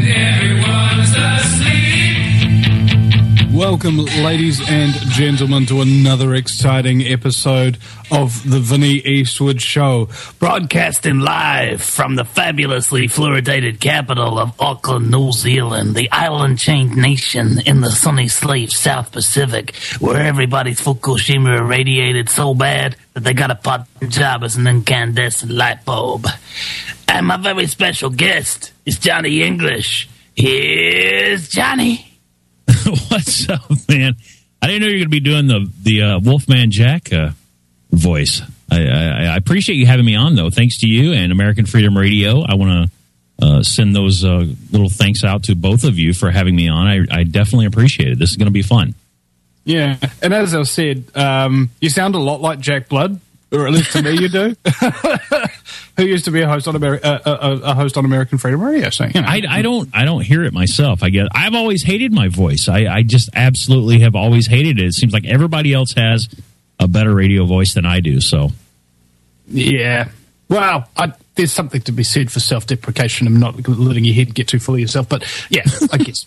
everyone's asleep. Welcome, ladies and gentlemen, to another exciting episode of the Vinny Eastwood Show. Broadcasting live from the fabulously fluoridated capital of Auckland, New Zealand, the island-chained nation in the sunny slave South Pacific, where everybody's Fukushima irradiated so bad that they got a part-time job as an incandescent light bulb. And my very special guest is Johnny English. Here's Johnny. What's up, man? I didn't know you were going to be doing the Wolfman Jack voice. I appreciate you having me on, though. Thanks to you and American Freedom Radio. I want to send those little thanks out to both of you for having me on. I definitely appreciate it. This is going to be fun. Yeah, and as I said, you sound a lot like Jack Blood, or at least to me you do, who used to be a host on American Freedom Radio. So, you know. I don't hear it myself. I guess I've always hated my voice. I just absolutely have always hated it. It seems like everybody else has a better radio voice than I do. So, yeah. Well, there's something to be said for self-deprecation and not letting your head get too full of yourself. But yeah, I guess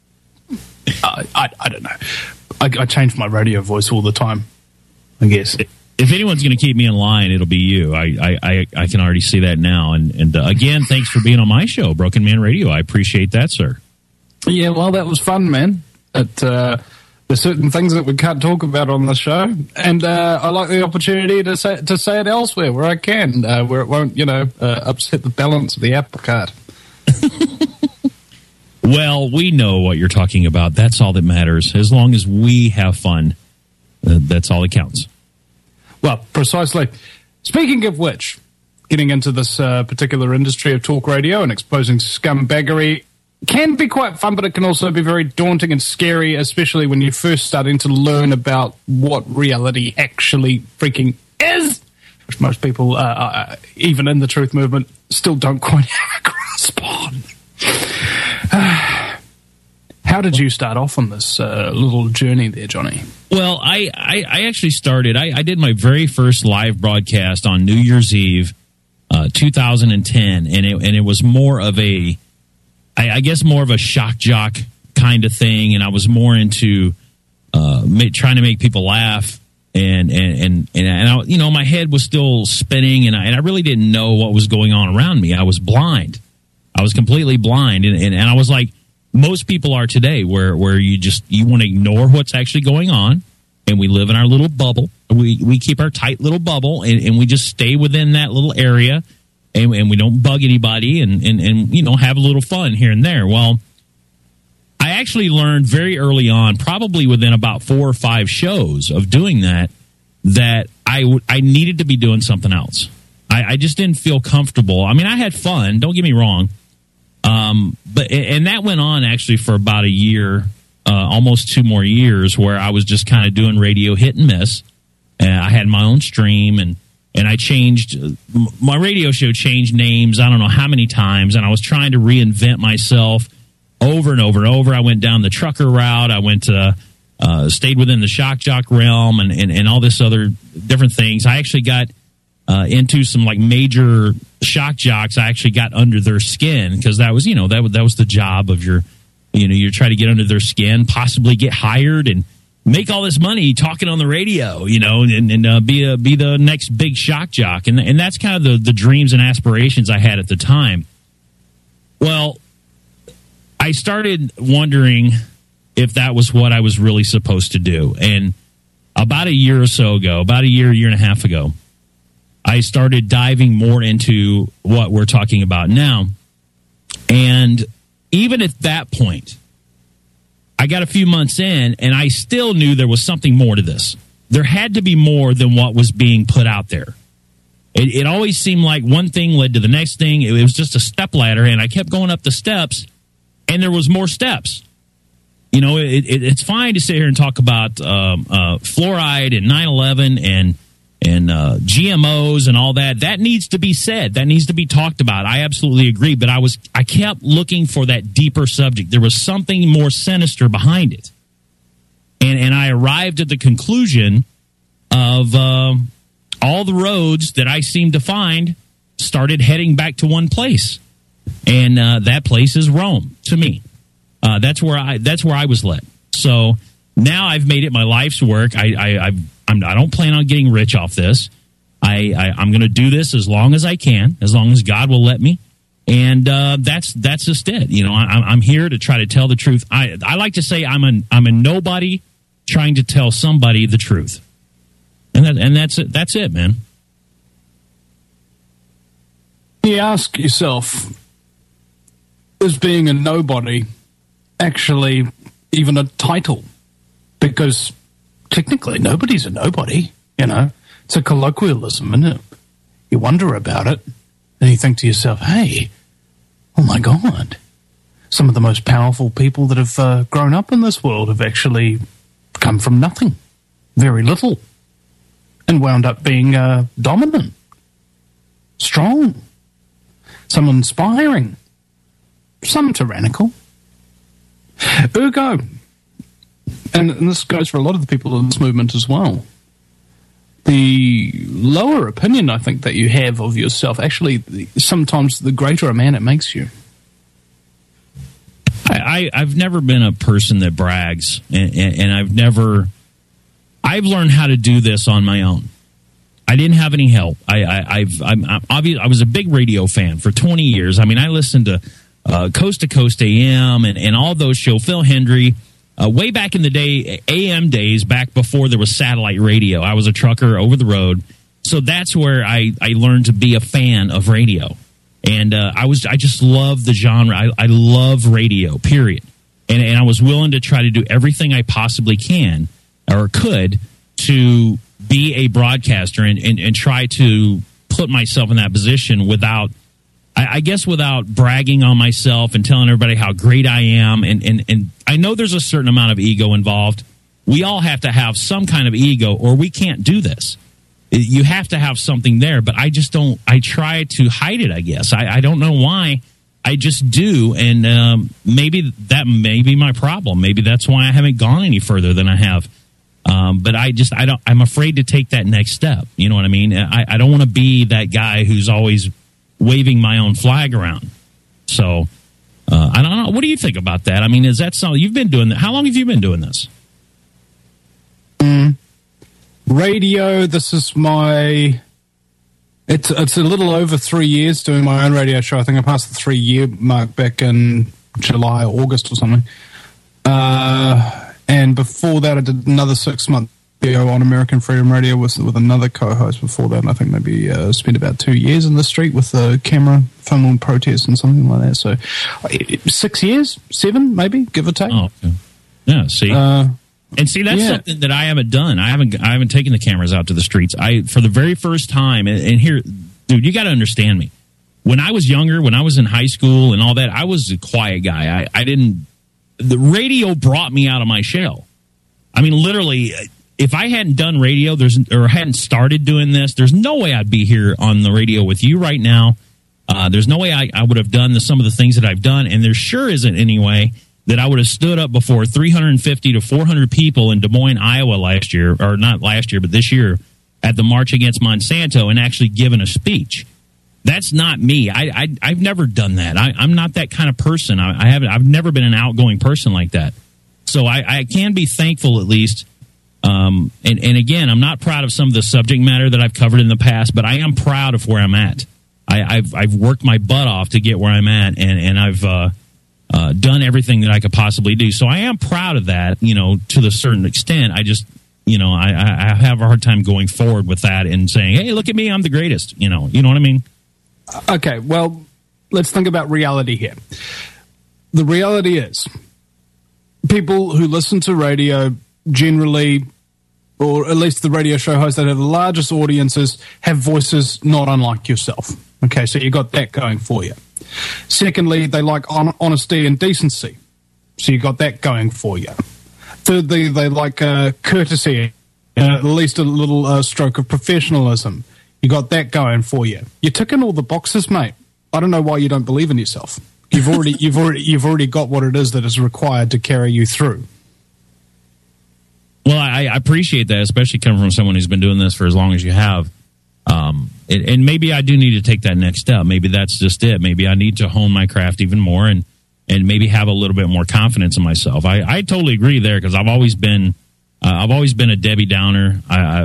I don't know. I change my radio voice all the time, I guess. If anyone's going to keep me in line, it'll be you. I can already see that now. And again, thanks for being on my show, Broken Man Radio. I appreciate that, sir. Yeah, well, that was fun, man. There's certain things that we can't talk about on the show, and I like the opportunity to say it elsewhere where I can, where it won't, upset the balance of the apple cart. Well, we know what you're talking about. That's all that matters. As long as we have fun, that's all that counts. Well, precisely. Speaking of which, getting into this particular industry of talk radio and exposing scumbaggery can be quite fun, but it can also be very daunting and scary, especially when you're first starting to learn about what reality actually freaking is, which most people, even in the truth movement, still don't quite have a grasp on. How did you start off on this little journey there, Johnny? Well, I actually started, I did my very first live broadcast on New Year's Eve, 2010, and it was more of a, I guess more of a shock jock kind of thing, and I was more into trying to make people laugh, and I, my head was still spinning, and I really didn't know what was going on around me. I was blind. I was completely blind, and I was like, most people are today, where you want to ignore what's actually going on, and we live in our little bubble. We keep our tight little bubble, and we just stay within that little area, and we don't bug anybody, and have a little fun here and there. Well, I actually learned very early on, probably within about 4 or 5 shows of doing that I needed to be doing something else. I just didn't feel comfortable. I mean, I had fun. Don't get me wrong. But that went on actually for about a year, almost 2 more years, where I was just kind of doing radio hit and miss. I had my own stream, and I changed my radio show, changed names I don't know how many times, and I was trying to reinvent myself over and over and over. I went down the trucker route. I went to stayed within the shock jock realm, and all this other different things. I actually got into some like major shock jocks. I actually got under their skin, because that was that was the job of you're trying to get under their skin, possibly get hired and make all this money talking on the radio, and be the next big shock jock, and that's kind of the dreams and aspirations I had at the time. Well, I started wondering if that was what I was really supposed to do, and about a year or so ago, about a year and a half ago, I started diving more into what we're talking about now. And even at that point, I got a few months in, and I still knew there was something more to this. There had to be more than what was being put out there. It always seemed like one thing led to the next thing. It was just a step ladder, and I kept going up the steps, and there was more steps. It's fine to sit here and talk about fluoride and 9/11 and GMOs and all that. That needs to be said. That needs to be talked about. I absolutely agree. But I kept looking for that deeper subject. There was something more sinister behind it. And I arrived at the conclusion of all the roads that I seemed to find started heading back to one place. And that place is Rome to me. That's where I was led. So now I've made it my life's work. I don't plan on getting rich off this. I'm going to do this as long as I can, as long as God will let me. And that's just it. You know, I'm here to try to tell the truth. I like to say I'm a nobody trying to tell somebody the truth. And that's it. That's it, man. You ask yourself, is being a nobody actually even a title? Because technically nobody's a nobody, you know. It's a colloquialism, isn't it? You wonder about it, and you think to yourself, hey, oh my God, some of the most powerful people that have grown up in this world have actually come from nothing, very little, and wound up being dominant, strong, some inspiring, some tyrannical. Ergo, and this goes for a lot of the people in this movement as well, the lower opinion I think that you have of yourself, actually sometimes the greater a man it makes you. I've never been a person that brags, and I've learned how to do this on my own. I didn't have any help. I was a big radio fan for 20 years. I mean, I listened to Coast to Coast AM and all those shows, Phil Hendry, way back in the day, AM days, back before there was satellite radio. I was a trucker over the road. So that's where I learned to be a fan of radio. And I just love the genre. I love radio, period. And I was willing to try to do everything I possibly can or could to be a broadcaster and try to put myself in that position without, I guess, without bragging on myself and telling everybody how great I am. And I know there's a certain amount of ego involved. We all have to have some kind of ego or we can't do this. You have to have something there, but I just don't. I try to hide it, I guess. I don't know why. I just do, and maybe that may be my problem. Maybe that's why I haven't gone any further than I have. But I'm afraid to take that next step. You know what I mean? I don't want to be that guy who's always waving my own flag around. So I don't know. What do you think about that? I mean, is that something you've been doing? How long have you been doing this? Radio, this is my... It's a little over 3 years doing my own radio show. I think I passed the 3-year mark back in July or August or something. And before that, I did another 6-month video on American Freedom Radio with another co-host before that. And I think maybe spent about 2 years in the street with the camera, filming protests and something like that. So 6 years, 7 maybe, give or take. Oh, okay. Yeah, see... And see, that's something that I haven't done. I haven't taken the cameras out to the streets. For the very first time, and here, dude, you got to understand me. When I was younger, when I was in high school and all that, I was a quiet guy. The radio brought me out of my shell. I mean, literally, if I hadn't done radio or hadn't started doing this, there's no way I'd be here on the radio with you right now. There's no way I would have done some of the things that I've done, and there sure isn't any way that I would have stood up before 350 to 400 people in Des Moines, Iowa last year, or not last year, but this year, at the March Against Monsanto and actually given a speech. That's not me. I've never done that. I'm not that kind of person. I've never been an outgoing person like that. So I can be thankful at least. And again, I'm not proud of some of the subject matter that I've covered in the past, but I am proud of where I'm at. I've worked my butt off to get where I'm at, and I've done everything that I could possibly do. So I am proud of that, to the certain extent. I just, I have a hard time going forward with that and saying, hey, look at me, I'm the greatest. You know what I mean? Okay, well, let's think about reality here. The reality is people who listen to radio generally, or at least the radio show hosts that have the largest audiences, have voices not unlike yourself. Okay, so you got that going for you. Secondly, they like honesty and decency. So you got that going for you. Thirdly, they like courtesy, at least a little stroke of professionalism. You got that going for you. You're ticking all the boxes, mate. I don't know why you don't believe in yourself. You've already got what it is that is required to carry you through. Well, I appreciate that, especially coming from someone who's been doing this for as long as you have. And maybe I do need to take that next step. Maybe that's just it. Maybe I need to hone my craft even more and maybe have a little bit more confidence in myself. I totally agree there, because I've always been a Debbie Downer.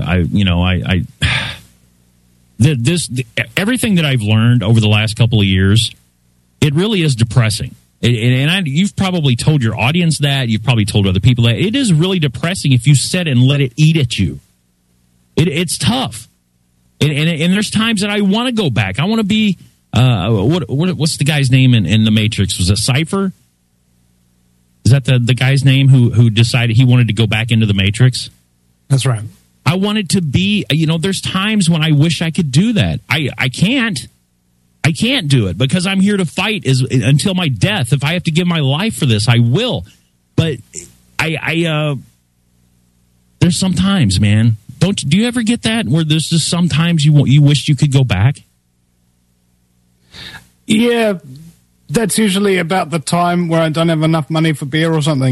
Everything that I've learned over the last couple of years, it really is depressing. You've probably told your audience that. You've probably told other people that. It is really depressing if you sit and let it eat at you. It's tough. And there's times that I want to go back. I want to be, what's the guy's name in The Matrix? Was it Cypher? Is that the guy's name who decided he wanted to go back into The Matrix? That's right. I wanted to be, there's times when I wish I could do that. I can't. I can't do it because I'm here to fight until my death. If I have to give my life for this, I will. But there's sometimes, man. Do you ever get that where there's just sometimes you wish you could go back? Yeah, that's usually about the time where I don't have enough money for beer or something,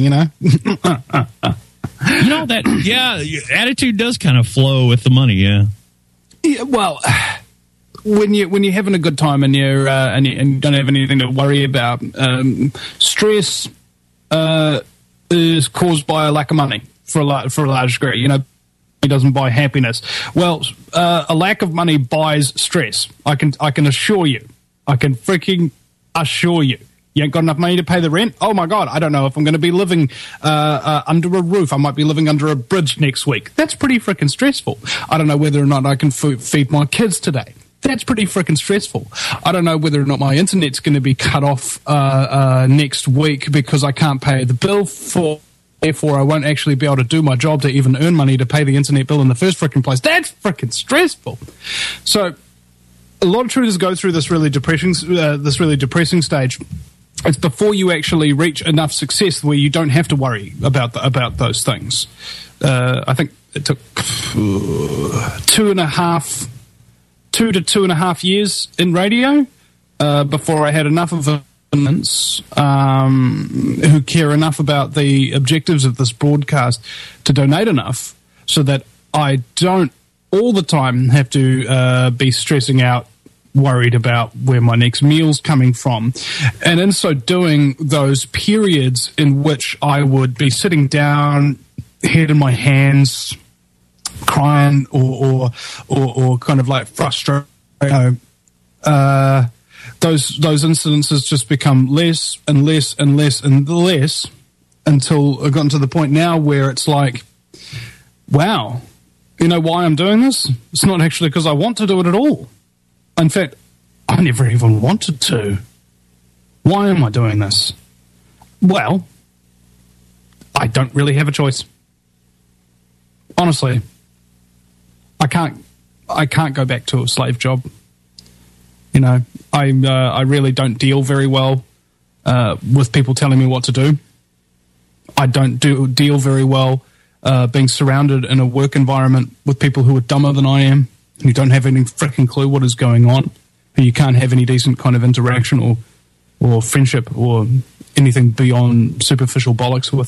attitude does kind of flow with the money, yeah. Yeah, well, when you're having a good time and you don't have anything to worry about, stress is caused by a lack of money for a large degree. It doesn't buy happiness. Well, a lack of money buys stress. I can assure you. I can freaking assure you. You ain't got enough money to pay the rent? Oh, my God, I don't know if I'm going to be living under a roof. I might be living under a bridge next week. That's pretty freaking stressful. I don't know whether or not I can feed my kids today. That's pretty freaking stressful. I don't know whether or not my internet's going to be cut off next week because I can't pay the bill therefore I won't actually be able to do my job to even earn money to pay the internet bill in the first freaking place. That's freaking stressful. So a lot of traders go through this really depressing stage. It's before you actually reach enough success where you don't have to worry about those things. I think it took 2 to 2.5 years in radio before I had enough of opponents who care enough about the objectives of this broadcast to donate enough so that I don't all the time have to be stressing out, worried about where my next meal's coming from. And in so doing, those periods in which I would be sitting down, head in my hands, crying or kind of like frustrated, those incidences just become less and less and less and less until I've gotten to the point now where it's like, wow, you know why I'm doing this? It's not actually because I want to do it at all. In fact, I never even wanted to. Why am I doing this? Well, I don't really have a choice. Honestly, I can't go back to a slave job. You know, I really don't deal very well with people telling me what to do. I don't deal very well being surrounded in a work environment with people who are dumber than I am, who don't have any freaking clue what is going on, who you can't have any decent kind of interaction or friendship or anything beyond superficial bollocks with.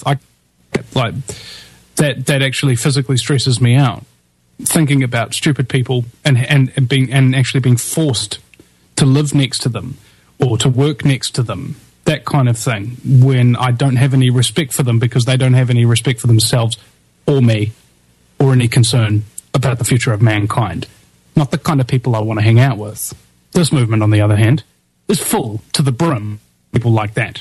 That actually physically stresses me out. Thinking about stupid people and actually being forced to live next to them or to work next to them, that kind of thing, when I don't have any respect for them because they don't have any respect for themselves or me or any concern about the future of mankind. Not the kind of people I want to hang out with. This movement, on the other hand, is full to the brim people like that.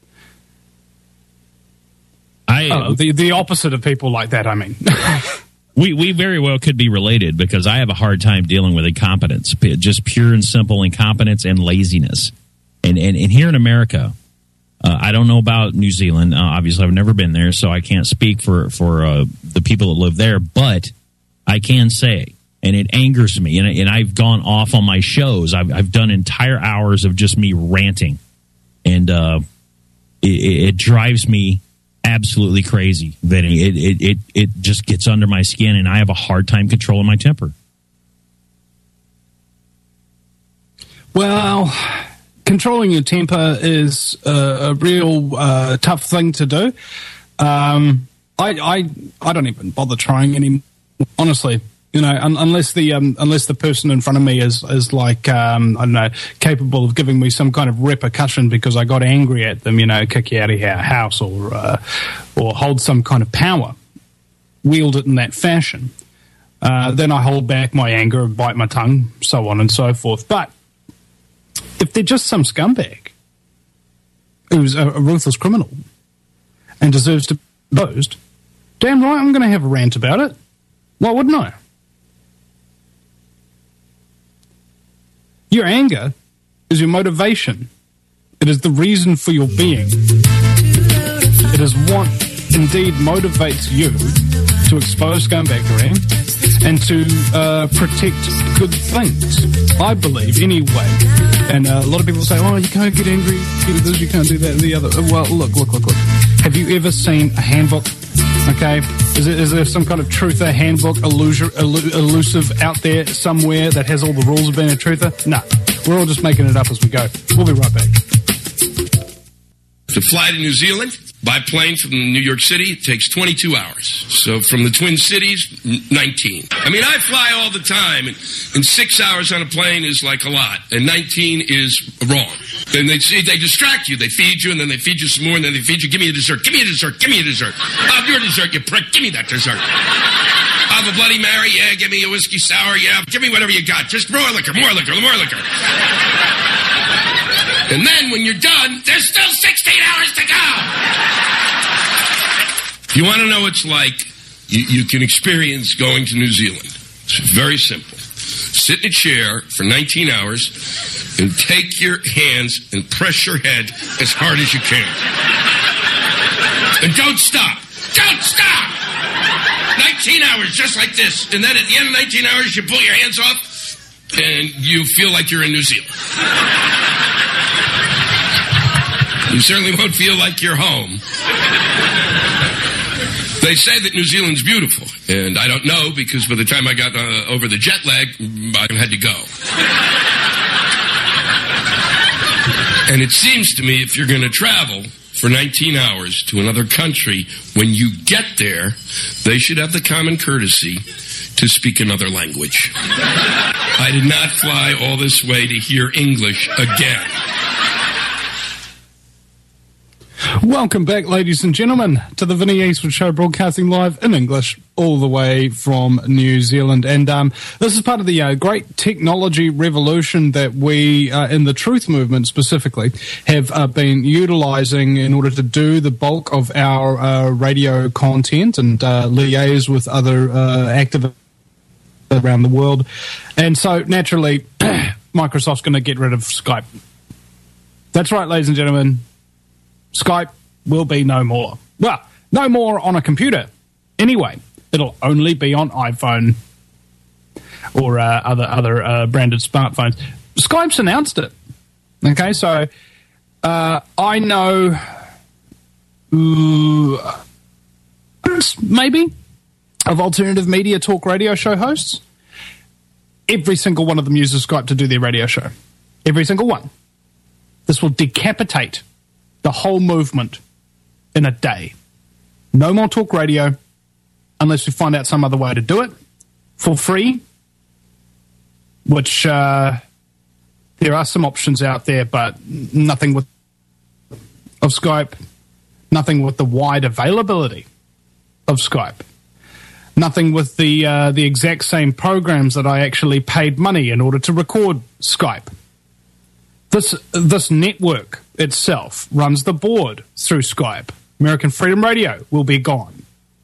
The opposite of people like that, I mean. We very well could be related because I have a hard time dealing with incompetence, just pure and simple incompetence and laziness. And here in America, I don't know about New Zealand. Obviously, I've never been there, so I can't speak for the people that live there. But I can say, and it angers me, and I've gone off on my shows. I've done entire hours of just me ranting, and it drives me absolutely crazy, Vinny. It just gets under my skin, and I have a hard time controlling my temper. Well, controlling your temper is a real tough thing to do. I don't even bother trying anymore. Honestly, You know, unless the person in front of me is like I don't know, capable of giving me some kind of repercussion because I got angry at them, you know, kick you out of your house or hold some kind of power, wield it in that fashion. Then I hold back my anger and bite my tongue, so on and so forth. But if they're just some scumbag who's a ruthless criminal and deserves to be exposed, damn right I'm going to have a rant about it. Why wouldn't I? Your anger is your motivation. It is the reason for your being. It is what indeed motivates you to expose scumbaggery and to protect good things, I believe, anyway. And a lot of people say, oh, you can't get angry, you can't do this, you can't do that and the other. Well, look. Have you ever seen a handbook? Okay, is there some kind of truther handbook elusive out there somewhere that has all the rules of being a truther? No, we're all just making it up as we go. We'll be right back. To fly to New Zealand by plane from New York City, it takes 22 hours. So from the Twin Cities, 19. I mean, I fly all the time, and 6 hours on a plane is like a lot, and 19 is wrong. And they distract you. They feed you, and then they feed you some more, and then they feed you. Give me a dessert. Give me a dessert. Give me a dessert. Have your dessert, you prick. Give me that dessert. Have a Bloody Mary. Yeah, give me a whiskey sour. Yeah, give me whatever you got. Just more liquor, more liquor, more liquor. And then when you're done, there's still 16 hours to go. You want to know what it's like? You can experience going to New Zealand. It's very simple. Sit in a chair for 19 hours and take your hands and press your head as hard as you can. And don't stop. Don't stop! 19 hours, just like this. And then at the end of 19 hours, you pull your hands off and you feel like you're in New Zealand. You certainly won't feel like you're home. They say that New Zealand's beautiful, and I don't know because by the time I got over the jet lag, I had to go. And it seems to me if you're going to travel for 19 hours to another country, when you get there, they should have the common courtesy to speak another language. I did not fly all this way to hear English again. Welcome back, ladies and gentlemen, to the Vinny Eastwood Show, broadcasting live in English all the way from New Zealand. And this is part of the great technology revolution that we, in the Truth Movement specifically, have been utilizing in order to do the bulk of our radio content and liaise with other activists around the world. And so, naturally, Microsoft's going to get rid of Skype. That's right, ladies and gentlemen. Skype will be no more. Well, no more on a computer. Anyway, it'll only be on iPhone or other branded smartphones. Skype's announced it. Okay, so I know maybe of alternative media talk radio show hosts. Every single one of them uses Skype to do their radio show. Every single one. This will decapitate the whole movement in a day. No more talk radio unless we find out some other way to do it for free, which there are some options out there, but nothing with of Skype, nothing with the wide availability of Skype, nothing with the exact same programs that I actually paid money in order to record Skype. This network itself runs the board through Skype. American Freedom Radio will be gone.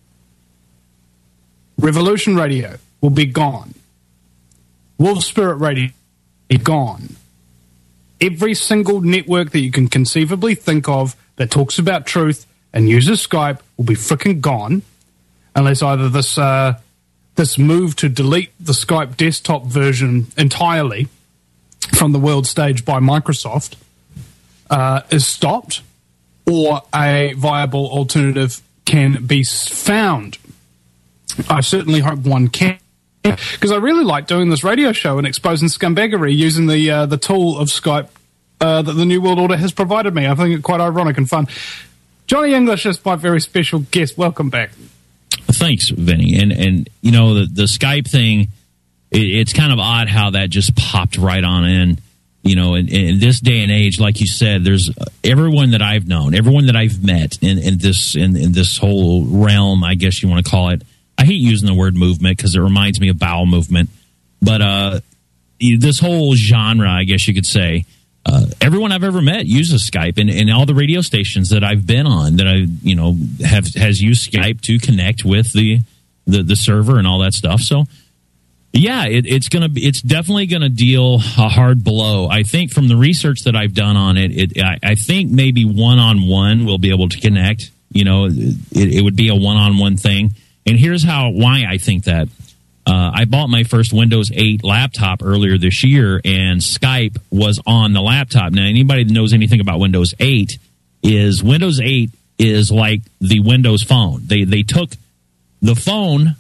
Revolution Radio will be gone. Wolf Spirit Radio will be gone. Every single network that you can conceivably think of that talks about truth and uses Skype will be frickin' gone, unless either this move to delete the Skype desktop version entirely from the world stage by Microsoft is stopped, or a viable alternative can be found. I certainly hope one can, because I really like doing this radio show and exposing scumbaggery using the tool of Skype that the New World Order has provided me. I think it's quite ironic and fun. Johnny English is my very special guest. Welcome back. Thanks, Vinny. And you know, the Skype thing, it's kind of odd how that just popped right on in. You know, in this day and age, like you said, there's everyone that I've known, everyone that I've met in this whole realm, I guess you want to call it. I hate using the word movement because it reminds me of bowel movement. But this whole genre, I guess you could say, everyone I've ever met uses Skype, and all the radio stations that I've been on that has used Skype to connect with the server and all that stuff. So yeah, it's definitely gonna deal a hard blow. I think from the research that I've done on it, I think maybe one-on-one we'll be able to connect. You know, it would be a one-on-one thing. And here's why I think that. I bought my first Windows 8 laptop earlier this year, and Skype was on the laptop. Now, anybody that knows anything about Windows 8 is Windows 8 is like the Windows Phone. They took the phone,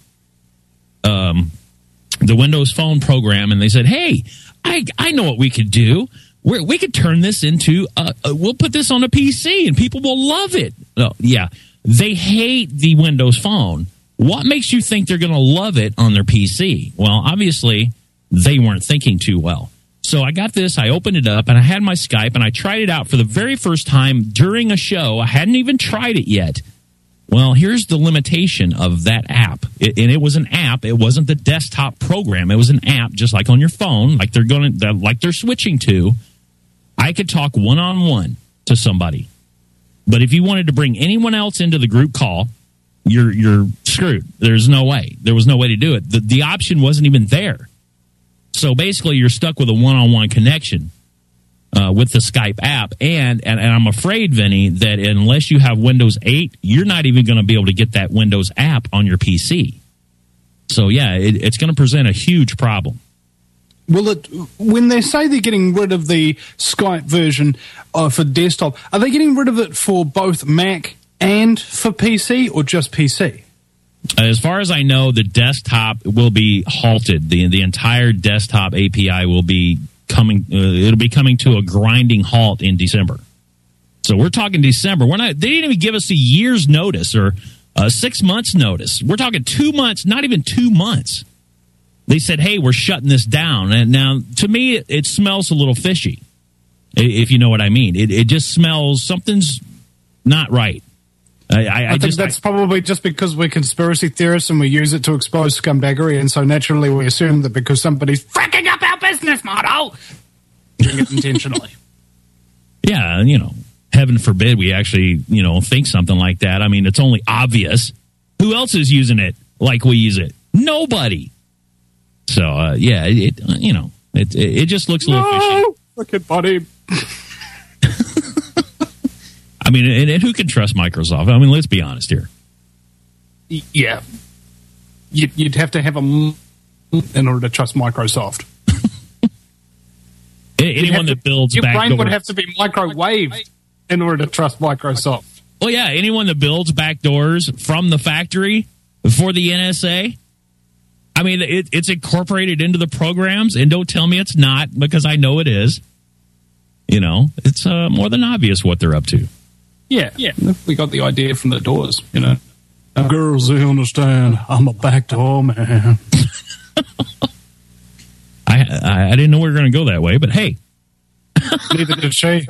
the Windows Phone program, and they said, hey, I know what we could do. We could turn this into, we'll put this on a PC, and people will love it. Yeah, they hate the Windows Phone. What makes you think they're going to love it on their PC? Well, obviously, they weren't thinking too well. So I got this, I opened it up, and I had my Skype, and I tried it out for the very first time during a show. I hadn't even tried it yet. Well, here's the limitation of that app. And it was an app. It wasn't the desktop program. It was an app, just like on your phone, like they're switching to. I could talk one-on-one to somebody. But if you wanted to bring anyone else into the group call, you're screwed. There's no way. There was no way to do it. The option wasn't even there. So basically, you're stuck with a one-on-one connection with the Skype app. And I'm afraid, Vinny, that unless you have Windows 8, you're not even going to be able to get that Windows app on your PC. So, yeah, it's going to present a huge problem. Will it? When they say they're getting rid of the Skype version for desktop, are they getting rid of it for both Mac and for PC, or just PC? As far as I know, the desktop will be halted. The entire desktop API will be coming. It'll be coming to a grinding halt in December. So we're talking December. They didn't even give us a year's notice or 6 months notice. We're talking 2 months, not even 2 months. They said, "Hey, we're shutting this down." And now, to me, it smells a little fishy. If you know what I mean, it just smells something's not right. I think that's probably just because we're conspiracy theorists and we use it to expose scumbaggery, and so naturally we assume that because somebody's fricking up our business model, doing it intentionally. Yeah, you know, heaven forbid we actually, think something like that. I mean, it's only obvious. Who else is using it like we use it? Nobody. So, yeah, it just looks a little fishy. Look at buddy. I mean, and who can trust Microsoft? I mean, let's be honest here. Yeah. You'd have to have them in order to trust Microsoft. Anyone that builds your backdoors. brain would have to be microwaved in order to trust Microsoft. Well, yeah, anyone that builds backdoors from the factory for the NSA. I mean, it's incorporated into the programs, and don't tell me it's not, because I know it is. It's more than obvious what they're up to. Yeah. We got the idea from the doors, Girls, they understand. I'm a backdoor man. I didn't know we were going to go that way, but hey. Neither did she.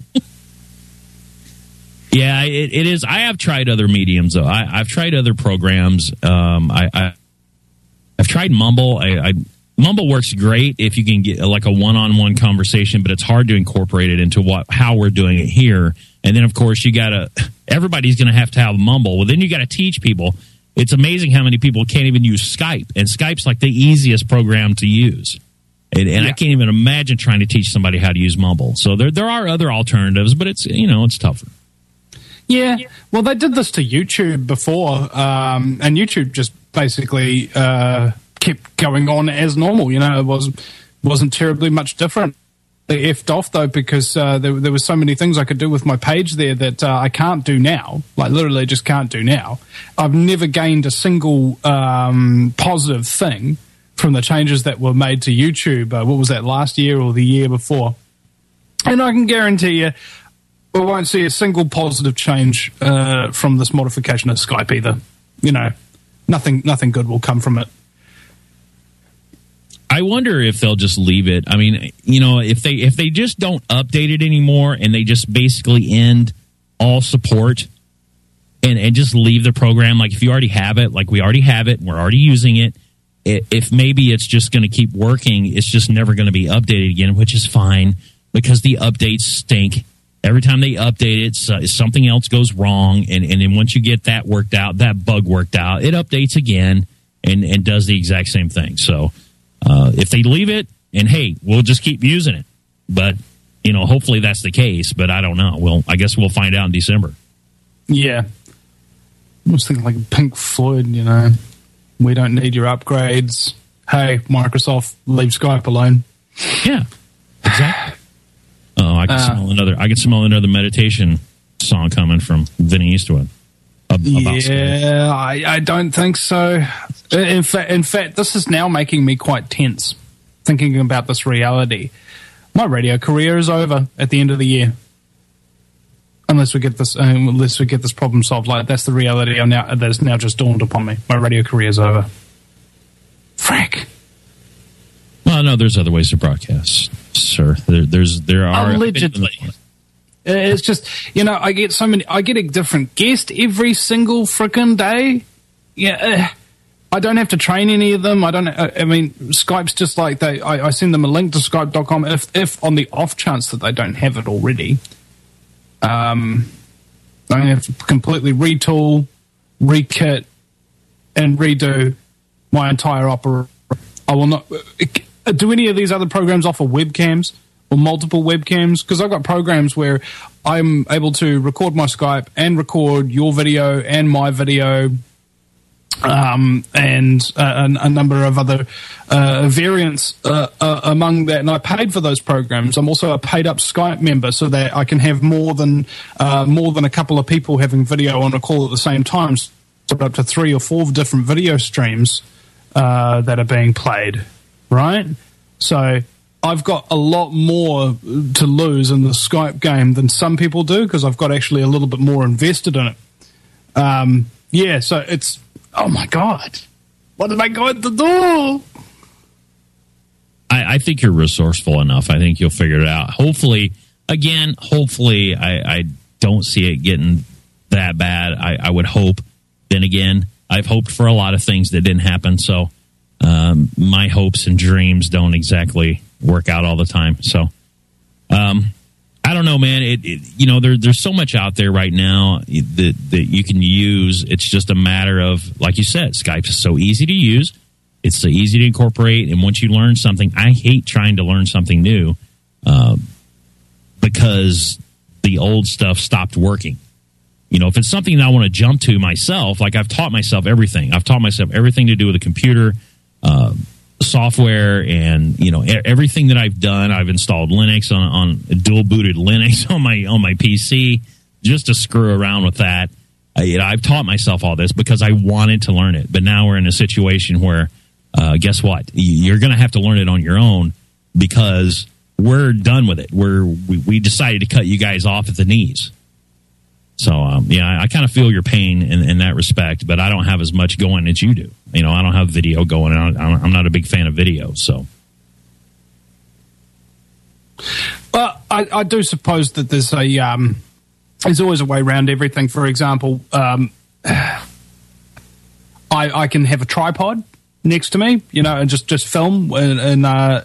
Yeah, it is. I have tried other mediums, though. I've tried other programs. I've tried Mumble. Mumble works great if you can get like a one-on-one conversation, but it's hard to incorporate it into how we're doing it here. And then, of course, everybody's going to have Mumble. Well, then you got to teach people. It's amazing how many people can't even use Skype, and Skype's like the easiest program to use. And I can't even imagine trying to teach somebody how to use Mumble. So there are other alternatives, but it's tougher. Yeah, well, they did this to YouTube before, and YouTube just basically kept going on as normal. It wasn't terribly much different. They effed off, though, because there were so many things I could do with my page there that I can't do now, like literally just can't do now. I've never gained a single positive thing from the changes that were made to YouTube. What was that, last year or the year before? And I can guarantee you, we won't see a single positive change from this modification of Skype either. nothing good will come from it. I wonder if they'll just leave it. I mean, if they just don't update it anymore and they just basically end all support and just leave the program, like if you already have it, like we already have it and we're already using it, if maybe it's just going to keep working, it's just never going to be updated again, which is fine because the updates stink. Every time they update it, something else goes wrong, and then once you get that worked out, that bug worked out, it updates again and does the exact same thing. So if they leave it, and hey, we'll just keep using it. But, hopefully that's the case, but I don't know. I guess we'll find out in December. Yeah. I was thinking like Pink Floyd, we don't need your upgrades. Hey, Microsoft, leave Skype alone. Yeah, exactly. Oh, I can smell another meditation song coming from Vinny Eastwood. Yeah, I don't think so. In fact, this is now making me quite tense, thinking about this reality. My radio career is over at the end of the year, unless we get this problem solved. Like that's the reality that has now just dawned upon me. My radio career is over. Frack. Well, no, there's other ways to broadcast, sir. There are allegedly. It's just, I get a different guest every single frickin' day. Yeah, I don't have to train any of them. Skype's just like I send them a link to Skype.com if on the off chance that they don't have it already. I have to completely retool, rekit, and redo my entire operation. I will not. Do any of these other programs offer webcams or multiple webcams? Because I've got programs where I'm able to record my Skype and record your video and my video, and a number of other variants among that. And I paid for those programs. I'm also a paid-up Skype member so that I can have more than a couple of people having video on a call at the same time. So up to 3 or 4 different video streams that are being played. Right? So I've got a lot more to lose in the Skype game than some people do because I've got actually a little bit more invested in it. So it's, oh my God, what am I going to do? I think you're resourceful enough. I think you'll figure it out. Hopefully, I don't see it getting that bad. I would hope. Then again, I've hoped for a lot of things that didn't happen, so my hopes and dreams don't exactly work out all the time. So, I don't know, man. There's so much out there right now that you can use. It's just a matter of, like you said, Skype is so easy to use. It's so easy to incorporate. And once you learn something, I hate trying to learn something new because the old stuff stopped working. If it's something that I want to jump to myself, like I've taught myself everything. I've taught myself everything to do with a computer, software, and everything that I've done. I've installed Linux on dual booted Linux on my PC just to screw around with that. I've taught myself all this because I wanted to learn it. But now we're in a situation where, guess what? You're going to have to learn it on your own because we're done with it. We decided to cut you guys off at the knees. So, I kind of feel your pain in that respect, but I don't have as much going as you do. I don't have video going. I'm not a big fan of video, so. Well, I do suppose that there's always a way around everything. For example, I can have a tripod next to me, and just film in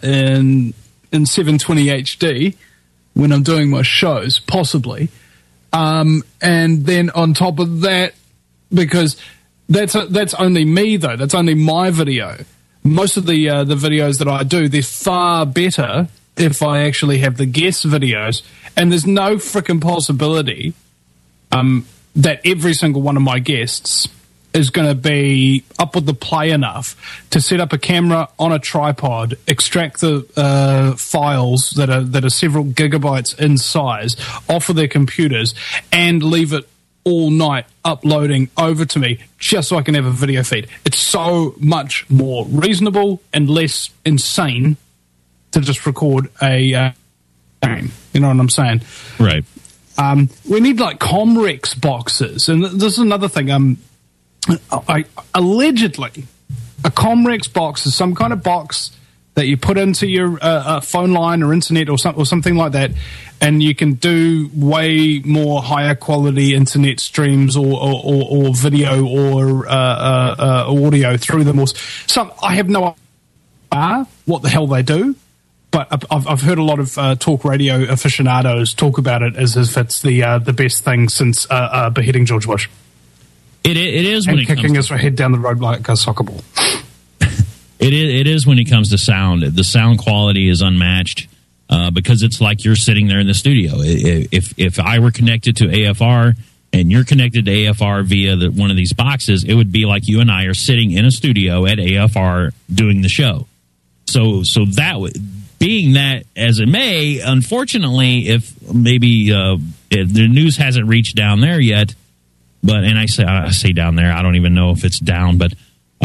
720 HD when I'm doing my shows, possibly. And then on top of that, because that's only me though, that's only my video. Most of the videos that I do, they're far better if I actually have the guest videos, and there's no frickin' possibility that every single one of my guests is going to be up with the play enough to set up a camera on a tripod, extract the files that are several gigabytes in size off of their computers, and leave it all night uploading over to me just so I can have a video feed. It's so much more reasonable and less insane to just record a game. You know what I'm saying? Right. We need like Comrex boxes, and this is another thing. allegedly, a Comrex box is some kind of box that you put into your phone line or internet or something like that, and you can do way more higher quality internet streams or video or audio through them. I have no idea what the hell they do, but I've heard a lot of talk radio aficionados talk about it as if it's the best thing since beheading George Bush. It is and when it kicking comes his head down the road like a soccer ball. It is when it comes to sound. The sound quality is unmatched because it's like you're sitting there in the studio. If I were connected to AFR and you're connected to AFR via one of these boxes, it would be like you and I are sitting in a studio at AFR doing the show. So that being that as it may, unfortunately, if maybe if the news hasn't reached down there yet, and I say down there, I don't even know if it's down, but.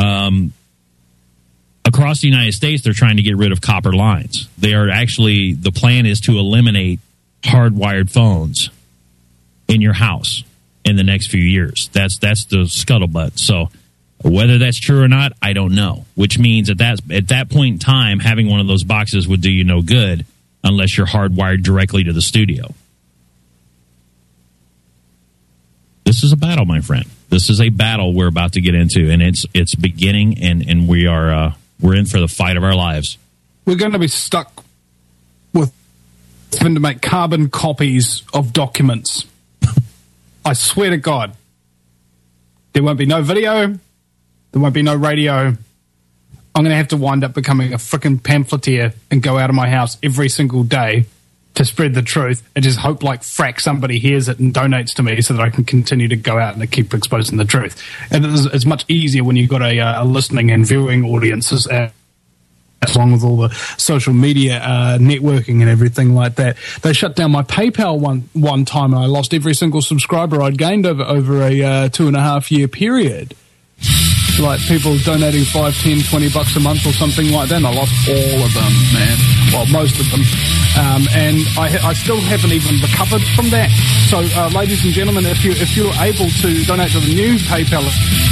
Across the United States, they're trying to get rid of copper lines. The plan is to eliminate hardwired phones in your house in the next few years. That's the scuttlebutt. So whether that's true or not, I don't know. Which means at that point in time, having one of those boxes would do you no good unless you're hardwired directly to the studio. This is a battle, my friend. This is a battle we're about to get into, and it's beginning, and we are we're in for the fight of our lives. We're going to be stuck with having to make carbon copies of documents. I swear to God, there won't be no video, there won't be no radio. I'm going to have to wind up becoming a frickin' pamphleteer and go out of my house every single day to spread the truth and just hope like frack somebody hears it and donates to me so that I can continue to go out and keep exposing the truth. And it's much easier when you've got a listening and viewing audiences along with all the social media networking and everything like that. They shut down my PayPal one time and I lost every single subscriber I'd gained over a 2.5 year period. Like people donating $5, $10, $20 a month or something like that, and I lost all of them, man. Well, most of them. And I still haven't even recovered from that. So, ladies and gentlemen, if you're able to donate to the new PayPal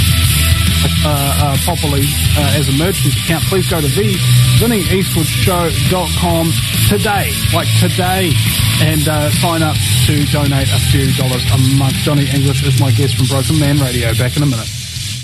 properly as a merchant account, please go to thevinnieeastwoodshow.com today, and sign up to donate a few dollars a month. Johnny English is my guest from Broken Man Radio. Back in a minute.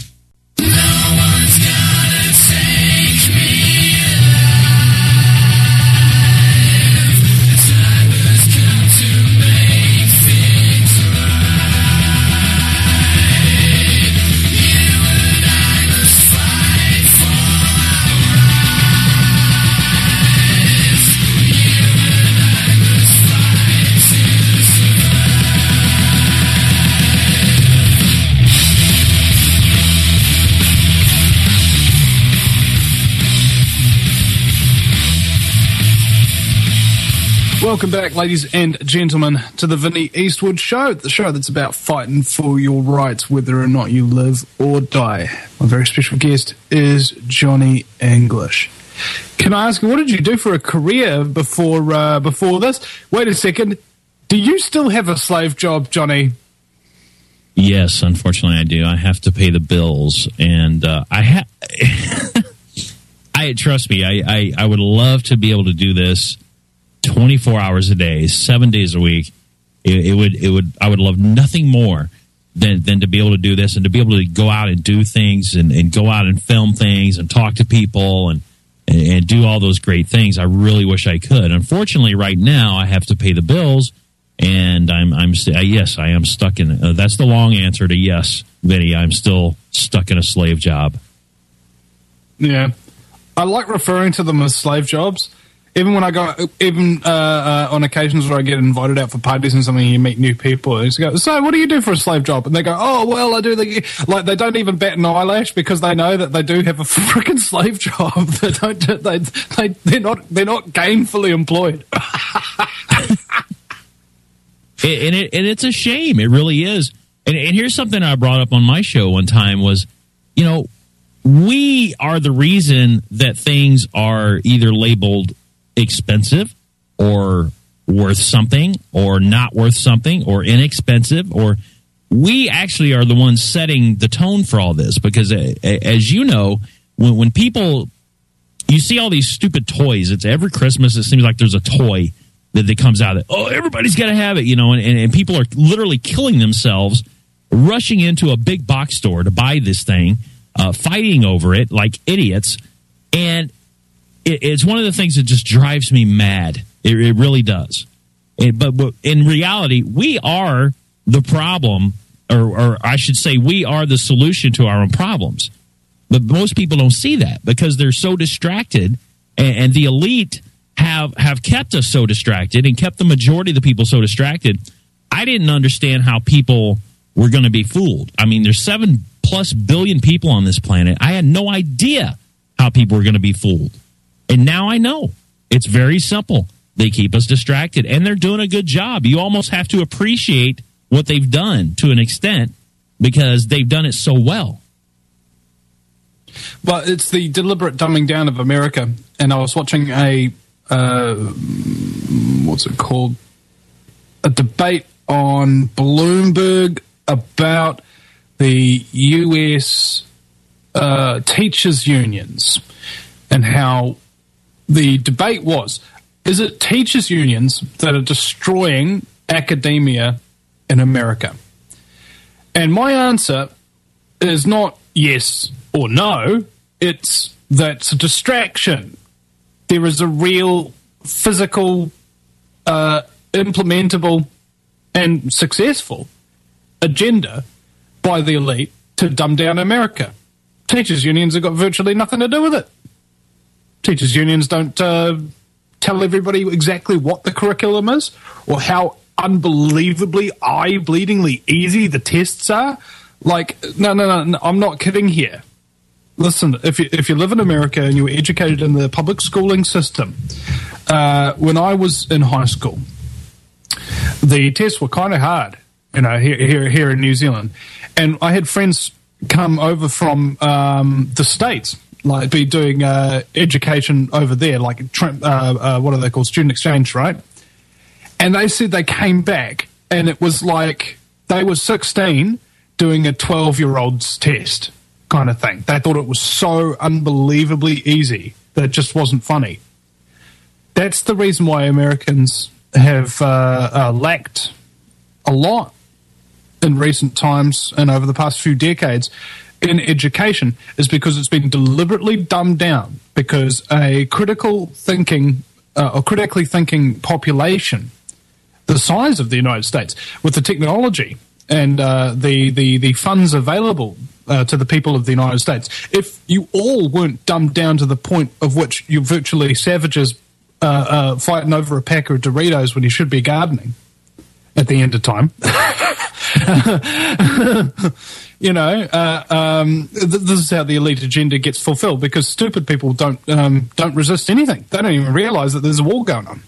Welcome back, ladies and gentlemen, to the Vinnie Eastwood Show, the show that's about fighting for your rights, whether or not you live or die. My very special guest is Johnny English. Can I ask you, what did you do for a career before this? Wait a second. Do you still have a slave job, Johnny? Yes, unfortunately I do. I have to pay the bills, and trust me, I would love to be able to do this 24 hours a day, 7 days a week. I would love nothing more than to be able to do this and to be able to go out and do things and go out and film things and talk to people and do all those great things. I really wish I could. Unfortunately, right now I have to pay the bills, and yes, I am stuck in. That's the long answer to yes, Vinny. I'm still stuck in a slave job. Yeah, I like referring to them as slave jobs. Even when I go, on occasions where I get invited out for parties and something, you meet new people. And you go, so what do you do for a slave job? And they go, oh, well, I do like they don't even bat an eyelash because they know that they do have a freaking slave job. They're not gainfully employed. and it's a shame. It really is. And here's something I brought up on my show one time was, we are the reason that things are either labeled expensive or worth something or not worth something or inexpensive, or we actually are the ones setting the tone for all this, because as you know, when people, you see all these stupid toys, it's every Christmas it seems like there's a toy that comes out that, oh, everybody's got to have it, and people are literally killing themselves, rushing into a big box store to buy this thing, fighting over it like idiots, and it's one of the things that just drives me mad. It really does. But in reality, we are the problem, or I should say, we are the solution to our own problems. But most people don't see that because they're so distracted, and the elite have kept us so distracted and kept the majority of the people so distracted. I didn't understand how people were going to be fooled. I mean, there's 7+ billion people on this planet. I had no idea how people were going to be fooled. And now I know. It's very simple. They keep us distracted, and they're doing a good job. You almost have to appreciate what they've done to an extent because they've done it so well. Well, it's the deliberate dumbing down of America. And I was watching what's it called? A debate on Bloomberg about the U.S. Teachers' unions and how the debate was, is it teachers' unions that are destroying academia in America? And my answer is not yes or no. It's that's a distraction. There is a real physical, implementable, and successful agenda by the elite to dumb down America. Teachers' unions have got virtually nothing to do with it. Teachers' unions don't tell everybody exactly what the curriculum is or how unbelievably eye-bleedingly easy the tests are. Like, no, I'm not kidding here. Listen, if you live in America and you were educated in the public schooling system, when I was in high school, the tests were kind of hard, here in New Zealand. And I had friends come over from the States, like be doing education over there, like what are they called, student exchange, right? And they said they came back and it was like they were 16 doing a 12-year-old's test kind of thing. They thought it was so unbelievably easy that it just wasn't funny. That's the reason why Americans have lacked a lot in recent times and over the past few decades in education, is because it's been deliberately dumbed down, because a critically thinking population the size of the United States, with the technology and the funds available to the people of the United States, if you all weren't dumbed down to the point of which you're virtually savages fighting over a pack of Doritos when you should be gardening at the end of time, this is how the elite agenda gets fulfilled, because stupid people don't resist anything. They don't even realize that there's a war going on.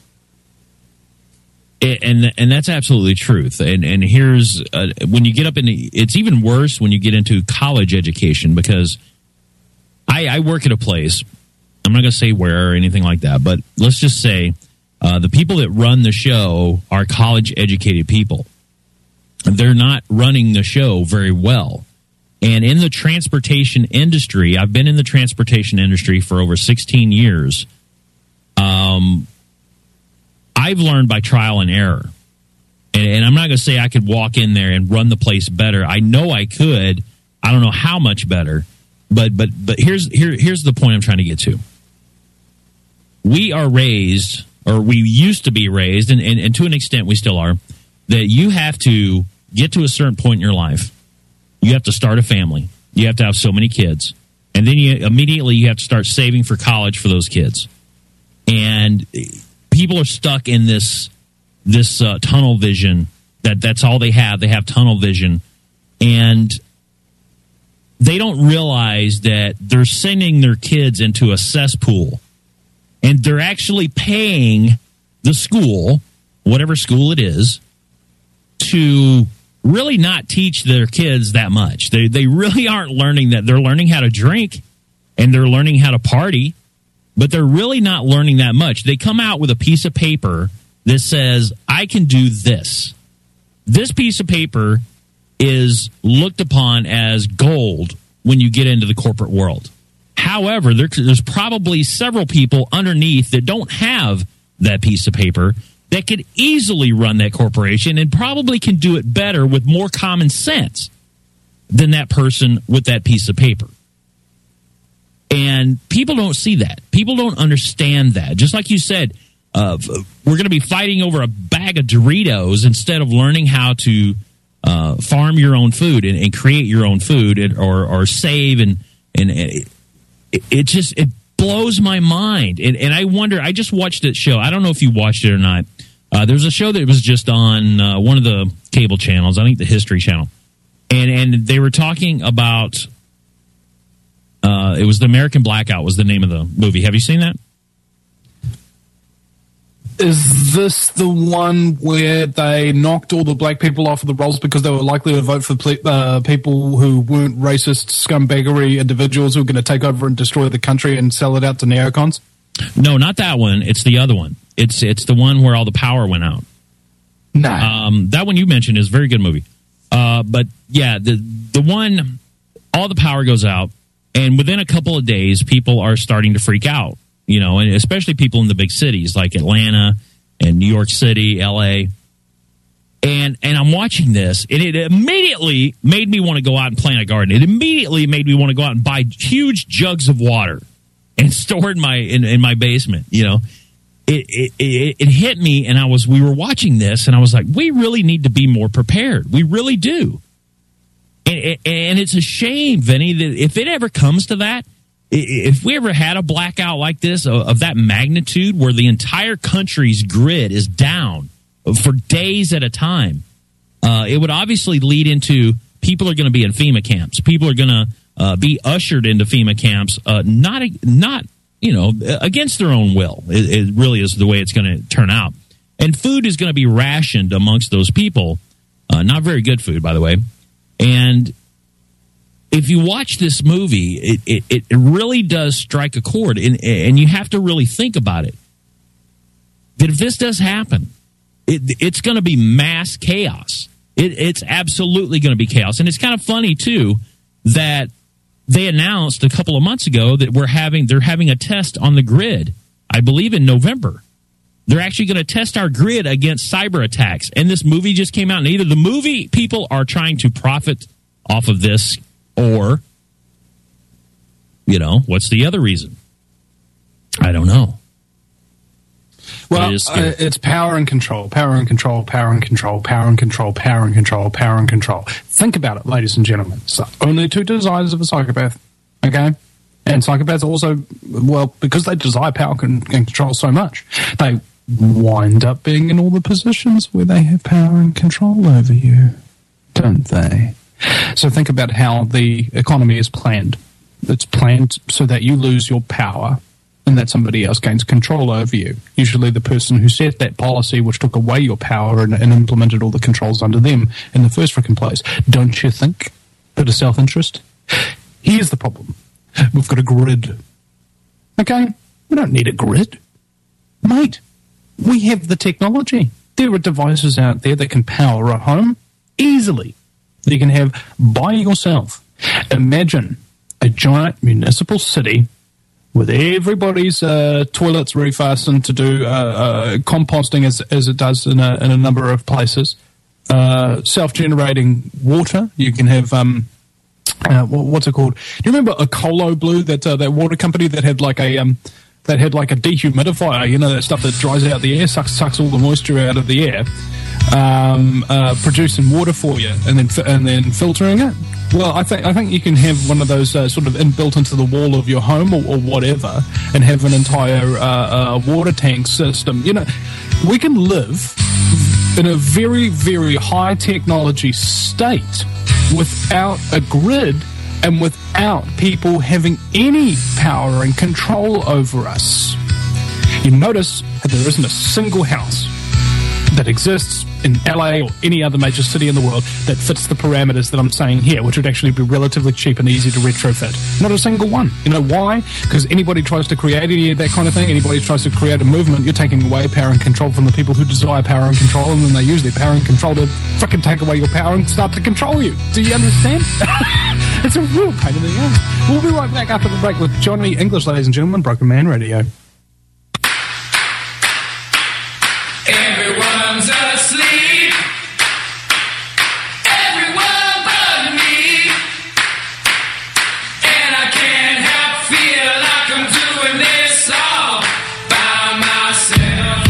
And that's absolutely truth. And here's when you get up into, it's even worse when you get into college education, because I work at a place. I'm not going to say where or anything like that, but let's just say the people that run the show are college educated people. They're not running the show very well. And in the transportation industry, I've been in the transportation industry for over 16 years. I've learned by trial and error. And I'm not going to say I could walk in there and run the place better. I know I could. I don't know how much better. But here's the point I'm trying to get to. We are raised, or we used to be raised, and to an extent we still are, that you have to get to a certain point in your life. You have to start a family. You have to have so many kids. And then you have to start saving for college for those kids. And people are stuck in this tunnel vision. That's all they have. They have tunnel vision. And they don't realize that they're sending their kids into a cesspool. And they're actually paying the school, whatever school it is, to really not teach their kids that much. They really aren't learning that. They're learning how to drink and they're learning how to party, but they're really not learning that much. They come out with a piece of paper that says, I can do this. This piece of paper is looked upon as gold when you get into the corporate world. However, there's probably several people underneath that don't have that piece of paper that could easily run that corporation and probably can do it better with more common sense than that person with that piece of paper. And people don't see that. People don't understand that. Just like you said, we're going to be fighting over a bag of Doritos instead of learning how to farm your own food and create your own food or save. And it blows my mind. And I wonder, I just watched that show. I don't know if you watched it or not. There was a show that was just on one of the cable channels, I think the History Channel. And they were talking about, it was The American Blackout was the name of the movie. Have you seen that? Is this the one where they knocked all the black people off of the rolls because they were likely to vote for people who weren't racist, scumbaggery individuals who were going to take over and destroy the country and sell it out to neocons? No, not that one. It's the other one. It's the one where all the power went out. No. That one you mentioned is a very good movie. But yeah, the one, all the power goes out, and within a couple of days, people are starting to freak out. You know, and especially people in the big cities like Atlanta and New York City, LA. And I'm watching this, and it immediately made me want to go out and plant a garden. It immediately made me want to go out and buy huge jugs of water and store in my basement. You know, it hit me, and we were watching this, and I was like, we really need to be more prepared. We really do. And it's a shame, Vinny, that if it ever comes to that, if we ever had a blackout like this of that magnitude where the entire country's grid is down for days at a time, it would obviously lead into people are going to be in FEMA camps. People are going to be ushered into FEMA camps, not against their own will. It really is the way it's going to turn out. And food is going to be rationed amongst those people. Not very good food, by the way. And if you watch this movie, it really does strike a chord, and you have to really think about it. That if this does happen, it's going to be mass chaos. It's absolutely going to be chaos. And it's kind of funny, too, that they announced a couple of months ago that they're having a test on the grid, I believe in November. They're actually going to test our grid against cyber attacks. And this movie just came out, and either the movie people are trying to profit off of this, or, what's the other reason? I don't know. Well, it's power and control, power and control, power and control, power and control, power and control, power and control. Think about it, ladies and gentlemen. So only two desires of a psychopath, okay? And psychopaths also, because they desire power and control so much, they wind up being in all the positions where they have power and control over you, don't they? So think about how the economy is planned. It's planned so that you lose your power and that somebody else gains control over you. Usually the person who set that policy, which took away your power and implemented all the controls under them in the first freaking place. Don't you think that is self-interest? Here's the problem. We've got a grid. Okay? We don't need a grid. Mate, we have the technology. There are devices out there that can power a home easily. That you can have by yourself. Imagine a giant municipal city with everybody's toilets refastened to do composting as it does in a number of places. Self-generating water. You can have what's it called? Do you remember Ecolo Blue, that water company that had like a dehumidifier? That stuff that dries out the air, sucks all the moisture out of the air. Producing water for you and then filtering it. Well, I think you can have one of those sort of inbuilt into the wall of your home or whatever, and have an entire water tank system. We can live in a very, very high technology state without a grid and without people having any power and control over us. You notice that there isn't a single house that exists in LA or any other major city in the world that fits the parameters that I'm saying here, which would actually be relatively cheap and easy to retrofit. Not a single one. You know why? Because anybody tries to create any of that kind of thing, anybody tries to create a movement, you're taking away power and control from the people who desire power and control, and then they use their power and control to fucking take away your power and start to control you. Do you understand? It's a real pain in the ass. We'll be right back after the break with Johnny English, ladies and gentlemen, Broken Man Radio. Everyone's asleep. Everyone but me. And I can't help feel like I'm doing this all by myself.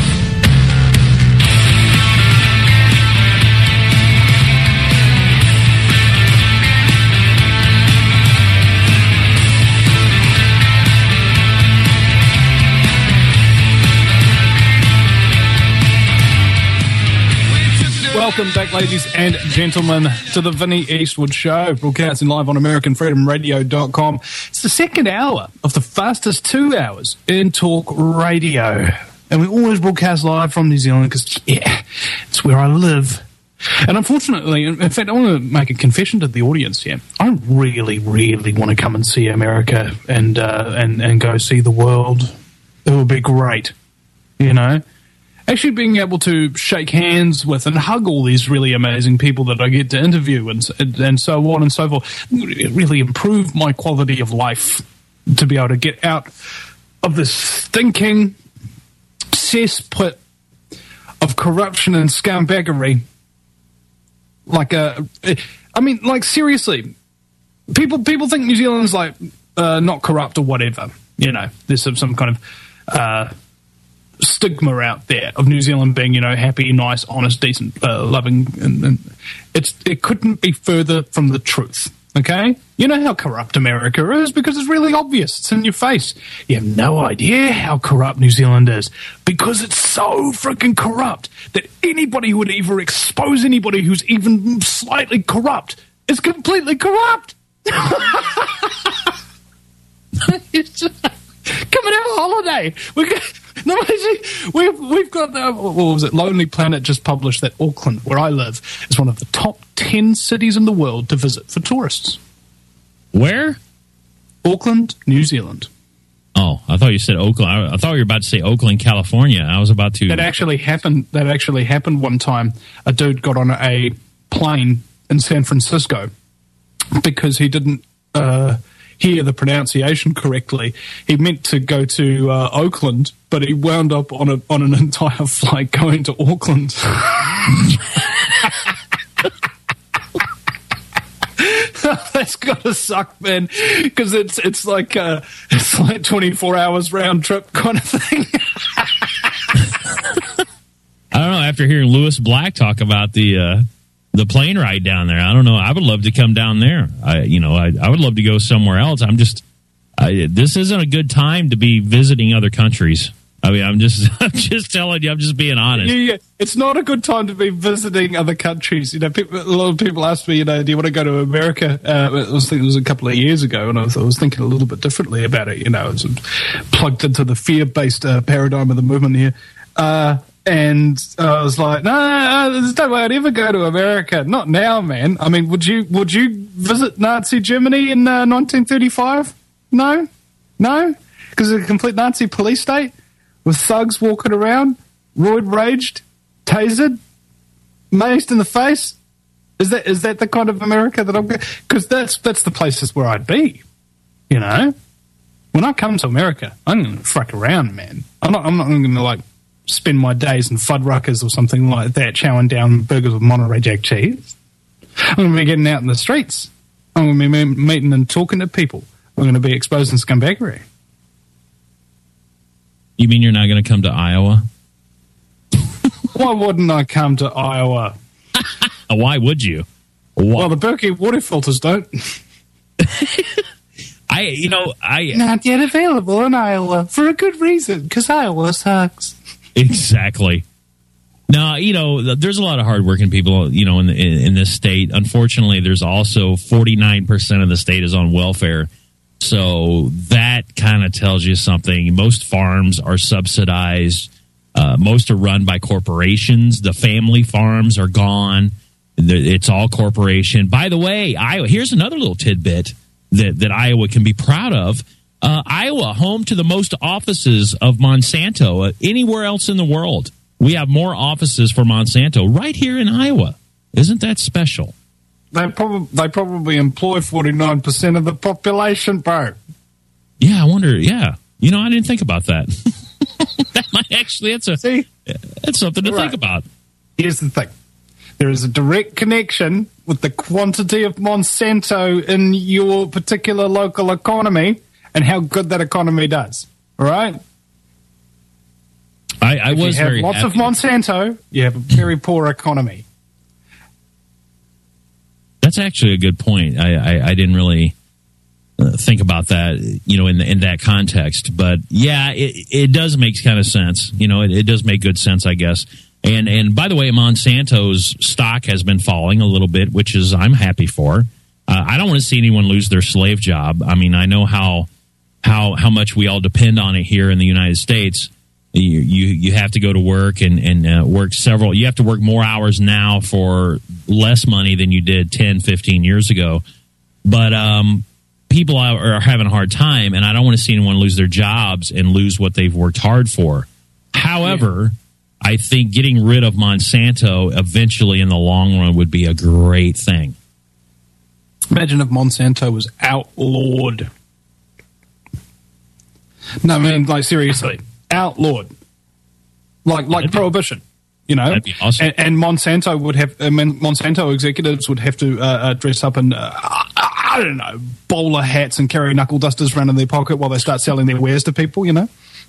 Welcome back, ladies and gentlemen, to the Vinny Eastwood Show, broadcasting live on AmericanFreedomRadio.com. It's the second hour of the fastest 2 hours in talk radio. And we always broadcast live from New Zealand because, yeah, it's where I live. And unfortunately, in fact, I want to make a confession to the audience here. I really, really want to come and see America and go see the world. It would be great, you know? Actually being able to shake hands with and hug all these really amazing people that I get to interview and so on and so forth, it really improved my quality of life to be able to get out of this stinking cesspit of corruption and scumbaggery. Like seriously, people think New Zealand's like not corrupt or whatever. You know, there's some kind of stigma out there of New Zealand being, you know, happy, nice, honest, decent, loving, and it couldn't be further from the truth. Okay, you know how corrupt America is because it's really obvious. It's in your face. You have no idea how corrupt New Zealand is because it's so freaking corrupt that anybody who would ever expose anybody who's even slightly corrupt is completely corrupt. It's just, come and have a holiday. We've got what was it? Lonely Planet just published that Auckland, where I live, is one of the top 10 cities in the world to visit for tourists. Where? Auckland, New Zealand. Oh, I thought you said Oakland. I thought you were about to say Oakland, California. I was about to. That actually happened one time. A dude got on a plane in San Francisco because he didn't hear the pronunciation correctly. He meant to go to Oakland, but he wound up on an entire flight going to Auckland. That's gotta suck, man, because it's like 24 hours round trip kind of thing. I don't know. After hearing Lewis Black talk about the plane ride down there, I don't know. I would love to come down there. I would love to go somewhere else. This isn't a good time to be visiting other countries. I mean, I'm just telling you. I'm just being honest. Yeah. It's not a good time to be visiting other countries. You know, a lot of people ask me, you know, do you want to go to America? I was thinking it was a couple of years ago, and I was thinking a little bit differently about it. You know, it's plugged into the fear-based paradigm of the movement here. And I was like, no, there's no way I'd ever go to America. Not now, man. I mean, would you visit Nazi Germany in 1935? No? Because it's a complete Nazi police state with thugs walking around, roid-raged, tasered, maced in the face. Is that the kind of America that I'm going? Because that's the places where I'd be. You know, when I come to America, I'm going to frack around, man. I'm not going to like spend my days in Fuddruckers or something like that, chowing down burgers with Monterey Jack cheese. I'm going to be getting out in the streets. I'm going to be meeting and talking to people. I'm going to be exposing scumbaggery. You mean you're not going to come to Iowa? Why wouldn't I come to Iowa? Why would you? Well, the Berkey water filters don't. Not yet available in Iowa for a good reason, because Iowa sucks. Exactly. Now, you know, there's a lot of hardworking people, you know, in this state. Unfortunately, there's also 49% of the state is on welfare. So that kind of tells you something. Most farms are subsidized. Most are run by corporations. The family farms are gone. It's all corporation. By the way, Iowa, here's another little tidbit that Iowa can be proud of. Iowa, home to the most offices of Monsanto anywhere else in the world. We have more offices for Monsanto right here in Iowa. Isn't that special? They probably employ 49% of the population, bro. Yeah, I wonder. Yeah, I didn't think about that. That might actually that's something to think about. Here's the thing: there is a direct connection with the quantity of Monsanto in your particular local economy and how good that economy does. All right. I was very happy. Lots of Monsanto, you have a very poor economy. That's actually a good point. I didn't really think about that, in that context. But yeah, it does make kind of sense. It does make good sense, I guess. And by the way, Monsanto's stock has been falling a little bit, which is I'm happy for. I don't want to see anyone lose their slave job. I mean, I know how much we all depend on it here in the United States. You have to go to work and work you have to work more hours now for less money than you did 10, 15 years ago. But people are having a hard time, and I don't want to see anyone lose their jobs and lose what they've worked hard for. However, I think getting rid of Monsanto eventually in the long run would be a great thing. Imagine if Monsanto was outlawed. No, I mean, like, seriously. Outlawed, like prohibition, That'd be awesome. And Monsanto would have Monsanto executives would have to dress up in I don't know, bowler hats and carry knuckle dusters around in their pocket while they start selling their wares to people. It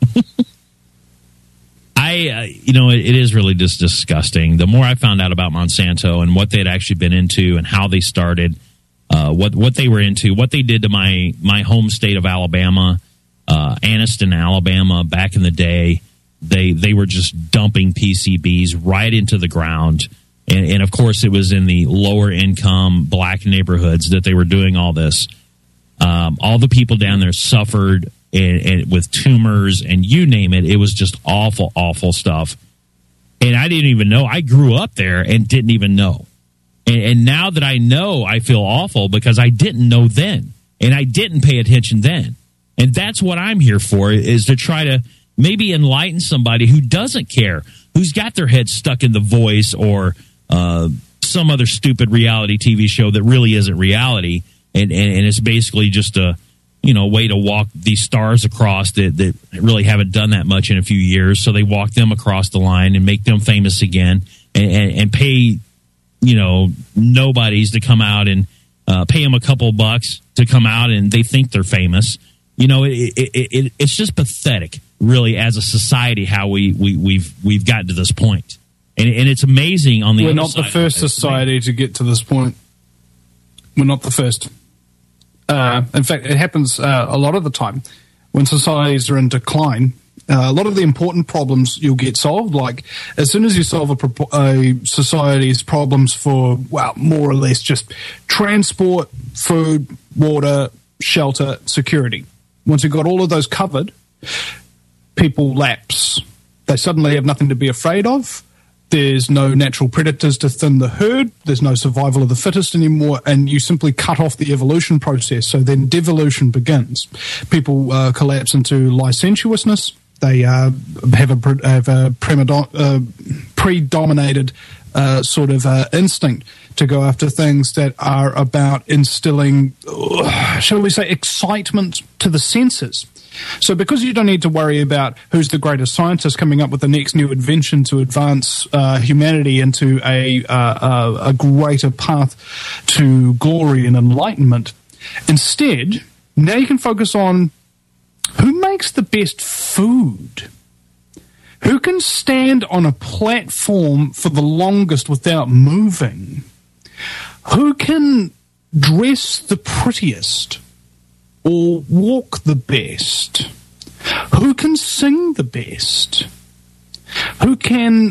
is really just disgusting. The more I found out about Monsanto and what they'd actually been into and how they started, what they were into, what they did to my home state of Alabama. Anniston, Alabama, back in the day, they were just dumping PCBs right into the ground. And of course, it was in the lower income black neighborhoods that they were doing all this. All the people down there suffered and with tumors and you name it. It was just awful, awful stuff. And I didn't even know. I grew up there and didn't even know. And now that I know, I feel awful because I didn't know then. And I didn't pay attention then. And that's what I'm here for, is to try to maybe enlighten somebody who doesn't care, who's got their head stuck in The Voice or some other stupid reality TV show that really isn't reality, and it's basically just a way to walk these stars across that really haven't done that much in a few years. So they walk them across the line and make them famous again, and pay nobodies to come out and pay them a couple bucks to come out, and they think they're famous. It's just pathetic, really, as a society, how we've gotten to this point. And it's amazing on the We're other not side. the first society to get to this point. We're not the first. In fact, it happens a lot of the time when societies are in decline. A lot of the important problems you'll get solved, like as soon as you solve a society's problems for, more or less just transport, food, water, shelter, security. Once you've got all of those covered, people lapse. They suddenly have nothing to be afraid of. There's no natural predators to thin the herd. There's no survival of the fittest anymore, and you simply cut off the evolution process. So then devolution begins. People collapse into licentiousness. They have a predominated sort of instinct to go after things that are about instilling, shall we say, excitement to the senses. So because you don't need to worry about who's the greatest scientist coming up with the next new invention to advance humanity into a greater path to glory and enlightenment, instead, now you can focus on who makes the best food. Who can stand on a platform for the longest without moving? Who can dress the prettiest or walk the best? Who can sing the best? Who can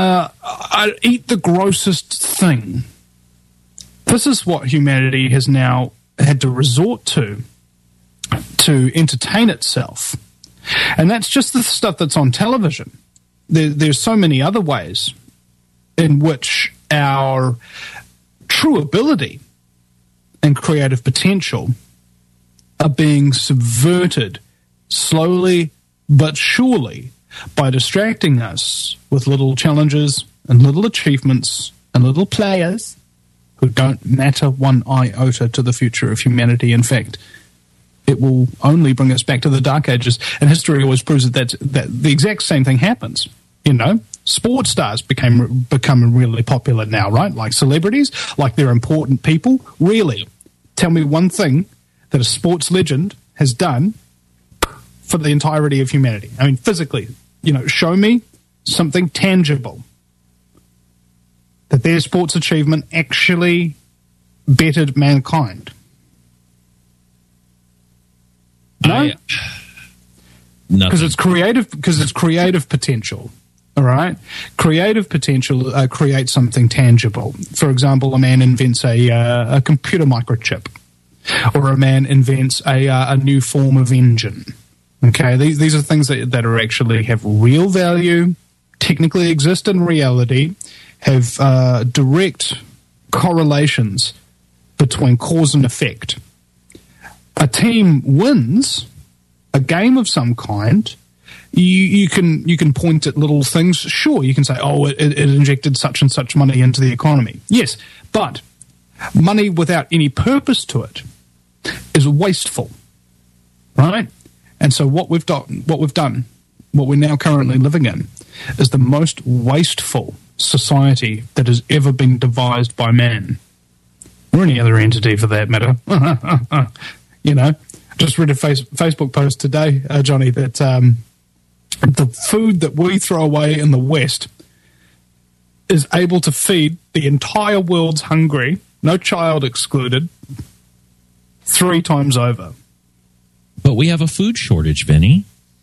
eat the grossest thing? This is what humanity has now had to resort to entertain itself. And that's just the stuff that's on television. there's so many other ways in which our true ability and creative potential are being subverted slowly but surely by distracting us with little challenges and little achievements and little players who don't matter one iota to the future of humanity. In fact, it will only bring us back to the Dark Ages. And history always proves that the exact same thing happens. You know, sports stars become really popular now, right? Like celebrities, like they're important people. Really, tell me one thing that a sports legend has done for the entirety of humanity. I mean, physically, you know, show me something tangible that their sports achievement actually bettered mankind. No, because it's creative. Because it's creative potential. All right, creative potential creates something tangible. For example, a man invents a computer microchip, or a man invents a new form of engine. Okay, these are things that are actually have real value, technically exist in reality, have direct correlations between cause and effect. A team wins a game of some kind. You can point at little things. Sure, you can say, oh, it injected such and such money into the economy. Yes, but money without any purpose to it is wasteful, right? And so what we've done, what we're now currently living in, is the most wasteful society that has ever been devised by man, or any other entity for that matter. You know, just read a Facebook post today, Johnny, that the food that we throw away in the West is able to feed the entire world's hungry, no child excluded, 3 times over. But we have a food shortage, Vinny.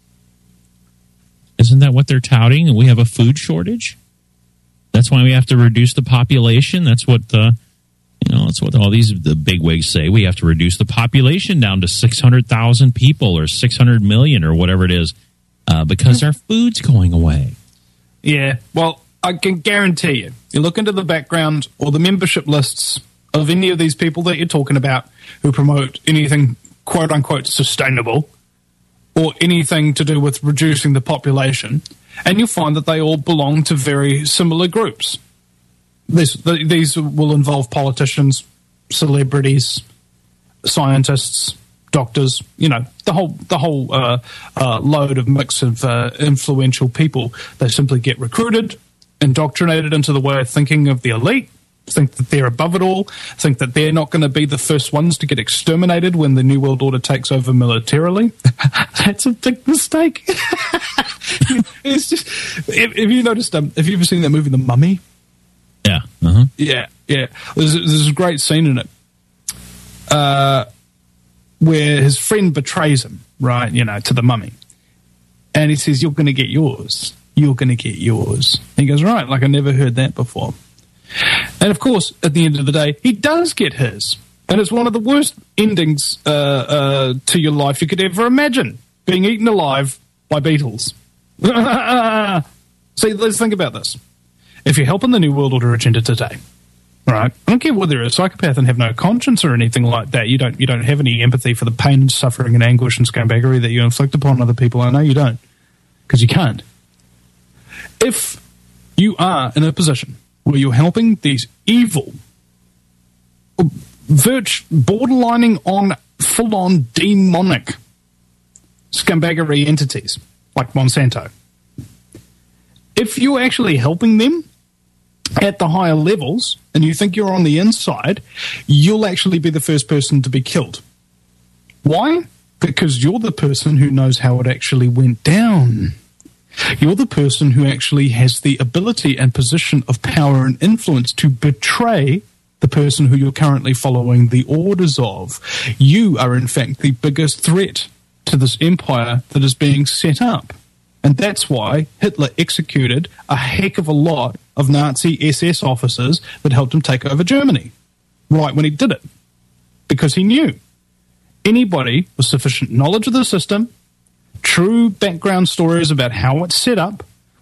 Isn't that what they're touting? We have a food shortage? That's why we have to reduce the population. That's what that's what all the bigwigs say. We have to reduce the population down to 600,000 people or 600 million or whatever it is because our food's going away. Yeah, well, I can guarantee you look into the background or the membership lists of any of these people that you're talking about who promote anything quote-unquote sustainable or anything to do with reducing the population, and you'll find that they all belong to very similar groups. These will involve politicians, celebrities, scientists, doctors, you know, the whole load of mix of influential people. They simply get recruited, indoctrinated into the way of thinking of the elite, think that they're above it all, think that they're not going to be the first ones to get exterminated when the New World Order takes over militarily. That's a big mistake. It's just, have you noticed, have you ever seen that movie, The Mummy? Yeah. Uh-huh. Yeah. There's a great scene in it where his friend betrays him, right, you know, to the mummy. And he says, you're going to get yours. You're going to get yours. And he goes, right, like I never heard that before. And, of course, at the end of the day, he does get his. And it's one of the worst endings to your life you could ever imagine, being eaten alive by beetles. See, let's think about this. If you're helping the New World Order agenda today, all right, I don't care whether you're a psychopath and have no conscience or anything like that, you don't have any empathy for the pain and suffering and anguish and scumbaggery that you inflict upon other people. I know you don't, because you can't. If you are in a position where you're helping these evil, borderlining on full-on demonic scumbaggery entities like Monsanto, if you're actually helping them at the higher levels and you think you're on the inside, you'll actually be the first person to be killed. Why? Because you're the person who knows how it actually went down. You're the person who actually has the ability and position of power and influence to betray the person who you're currently following the orders of. You are, in fact, the biggest threat to this empire that is being set up. And that's why Hitler executed a heck of a lot of Nazi SS officers that helped him take over Germany right when he did it. Because he knew anybody with sufficient knowledge of the system, true background stories about how it's set up,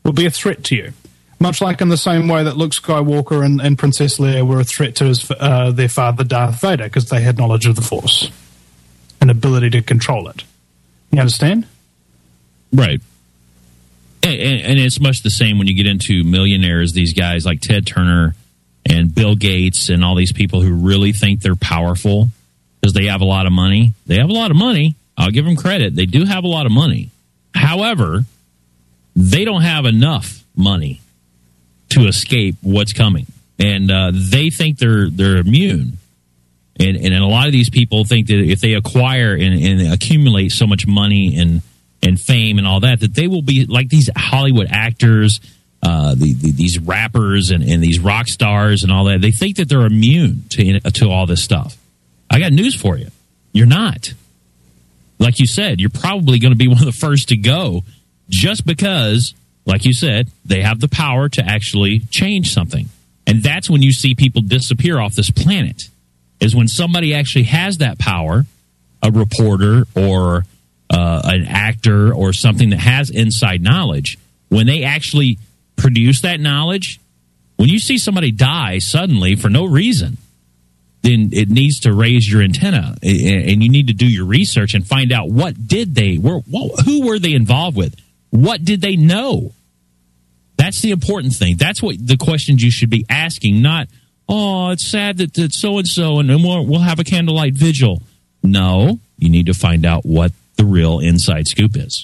will be a threat to you. Much like in the same way that Luke Skywalker and Princess Leia were a threat to their father Darth Vader because they had knowledge of the Force and ability to control it. You understand? Right. And it's much the same when you get into millionaires, these guys like Ted Turner and Bill Gates and all these people who really think they're powerful because they have a lot of money. They have a lot of money. I'll give them credit. They do have a lot of money. However, they don't have enough money to escape what's coming. And they think they're immune. And a lot of these people think that if they acquire and accumulate so much money and fame and all that they will be like these Hollywood actors, these rappers and these rock stars and all that. They think that they're immune to all this stuff. I got news for you. You're not. Like you said, you're probably going to be one of the first to go just because, like you said, they have the power to actually change something. And that's when you see people disappear off this planet, is when somebody actually has that power, a reporter or an actor or something that has inside knowledge. When they actually produce that knowledge, when you see somebody die suddenly for no reason, then it needs to raise your antenna, and you need to do your research and find out who were they involved with? What did they know? That's the important thing. That's what the questions you should be asking, not, oh, it's sad that so-and-so, and then we'll have a candlelight vigil. No, you need to find out what the real inside scoop is.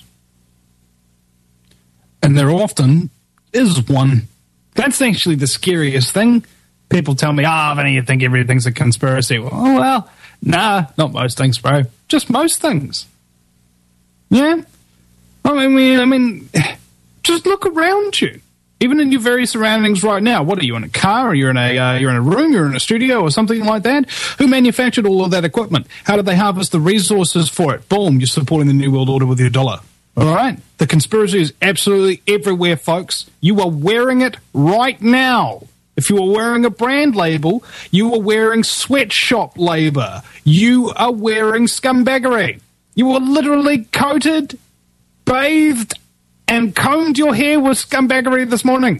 And there often is one. That's actually the scariest thing. People tell me, Vinny, you think everything's a conspiracy. Well, nah, not most things, bro. Just most things. Yeah? I mean, just look around you. Even in your very surroundings right now. What are you, in a car? Or you're in a room? You're in a studio or something like that? Who manufactured all of that equipment? How did they harvest the resources for it? Boom, you're supporting the New World Order with your dollar. All right? The conspiracy is absolutely everywhere, folks. You are wearing it right now. If you are wearing a brand label, you are wearing sweatshop labor. You are wearing scumbaggery. You are literally coated, bathed, and combed your hair with scumbaggery this morning.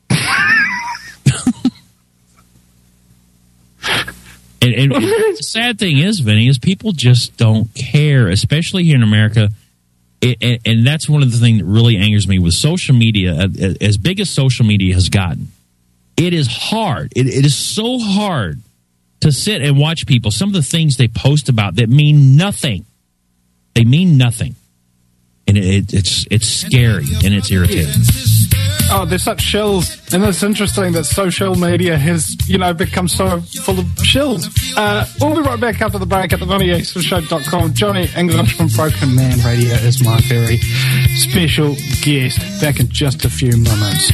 And the sad thing is, Vinny, is people just don't care, especially here in America. And that's one of the things that really angers me with social media. As big as social media has gotten, it is hard. It is so hard to sit and watch people. Some of the things they post about that mean nothing. They mean nothing. And it's scary and it's irritating. Oh, they're such shills. And it's interesting that social media has, become so full of shills. We'll be right back after the break at the VinnyEastwoodShow.com. Johnny English from Broken Man Radio is my very special guest. Back in just a few moments.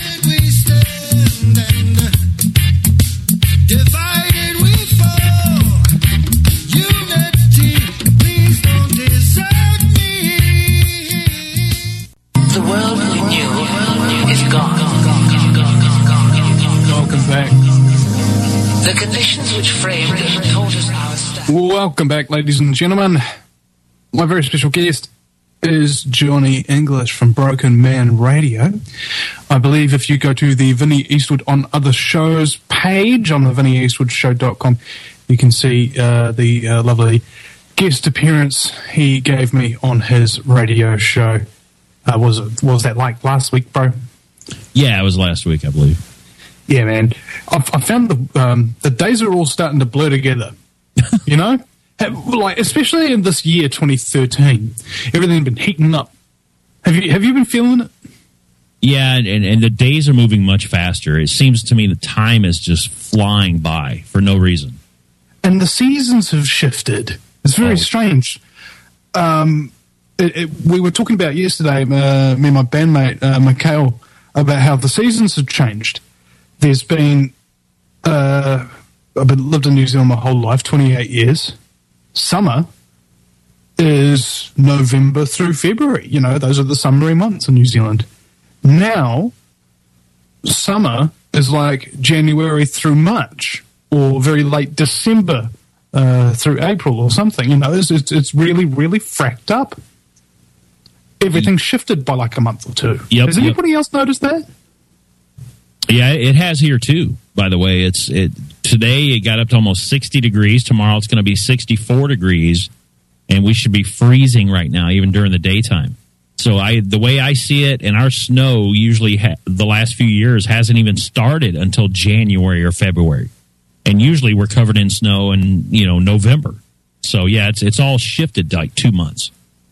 Divided we fall. Unity, please don't desert me. The world we knew is gone. Welcome back. The conditions which framed and taught us our stand. Welcome back, ladies and gentlemen. My very special guest is Johnny English from Broken Man Radio. I believe if you go to the Vinny Eastwood on Other Shows page on the VinnyEastwoodShow.com, you can see the lovely guest appearance he gave me on his radio show. Was that like last week, bro? Yeah, it was last week, I believe. Yeah, man. I found the days are all starting to blur together. Like, especially in this year, 2013, everything's been heating up. Have you been feeling it? Yeah, and the days are moving much faster. It seems to me the time is just flying by for no reason. And the seasons have shifted. It's very strange. We were talking about yesterday, me and my bandmate, Mikhail, about how the seasons have changed. There's been... I've lived in New Zealand my whole life, 28 years. Summer is November through February. Those are the summery months in New Zealand. Now, summer is like January through March, or very late December through April or something. It's really, really fracked up. everything shifted by like a month or two. Yep, Has anybody else noticed that? Yeah, it has here too. By the way, today it got up to almost 60 degrees. Tomorrow it's going to be 64 degrees, and we should be freezing right now, even during the daytime. So the way I see it, and our snow usually the last few years hasn't even started until January or February, and usually we're covered in snow in November. So yeah, it's all shifted like 2 months.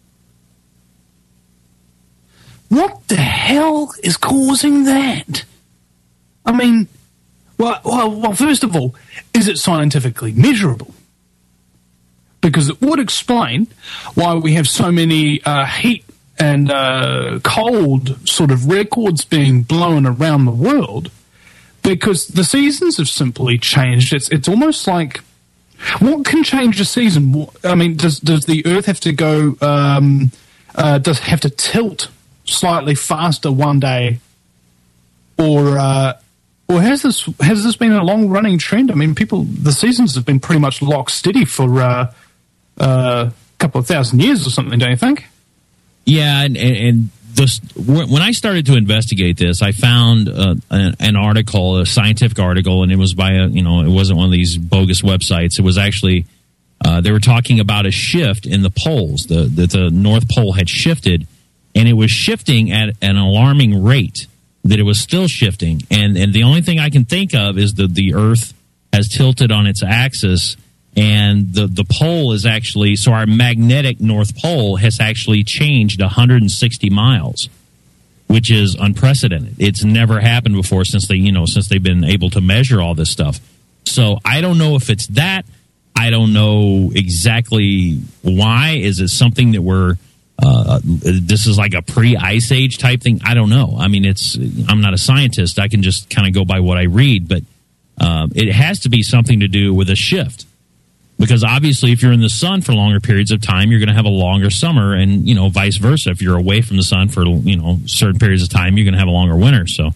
What the hell is causing that? I mean, well, first of all, is it scientifically measurable? Because it would explain why we have so many heat and cold sort of records being blown around the world, because the seasons have simply changed. It's almost like, what can change a season? I mean, does the Earth have to go? Does have to tilt slightly faster one day, or has this been a long running trend? I mean, the seasons have been pretty much lock steady for a couple of thousand years or something, don't you think? Yeah, and when I started to investigate this, I found an article, a scientific article, and it was by it wasn't one of these bogus websites. It was actually they were talking about a shift in the poles. The North Pole had shifted, and it was shifting at an alarming rate. That it was still shifting, and the only thing I can think of is that the Earth has tilted on its axis. And the pole is actually, so our magnetic North Pole has actually changed 160 miles, which is unprecedented. It's never happened before since they've been able to measure all this stuff. So I don't know if it's that. I don't know exactly why. Is it something that this is like a pre-Ice Age type thing? I don't know. I mean, I'm not a scientist. I can just kind of go by what I read, but it has to be something to do with a shift. Because obviously, if you're in the sun for longer periods of time, you're going to have a longer summer, and vice versa. If you're away from the sun for certain periods of time, you're going to have a longer winter. So,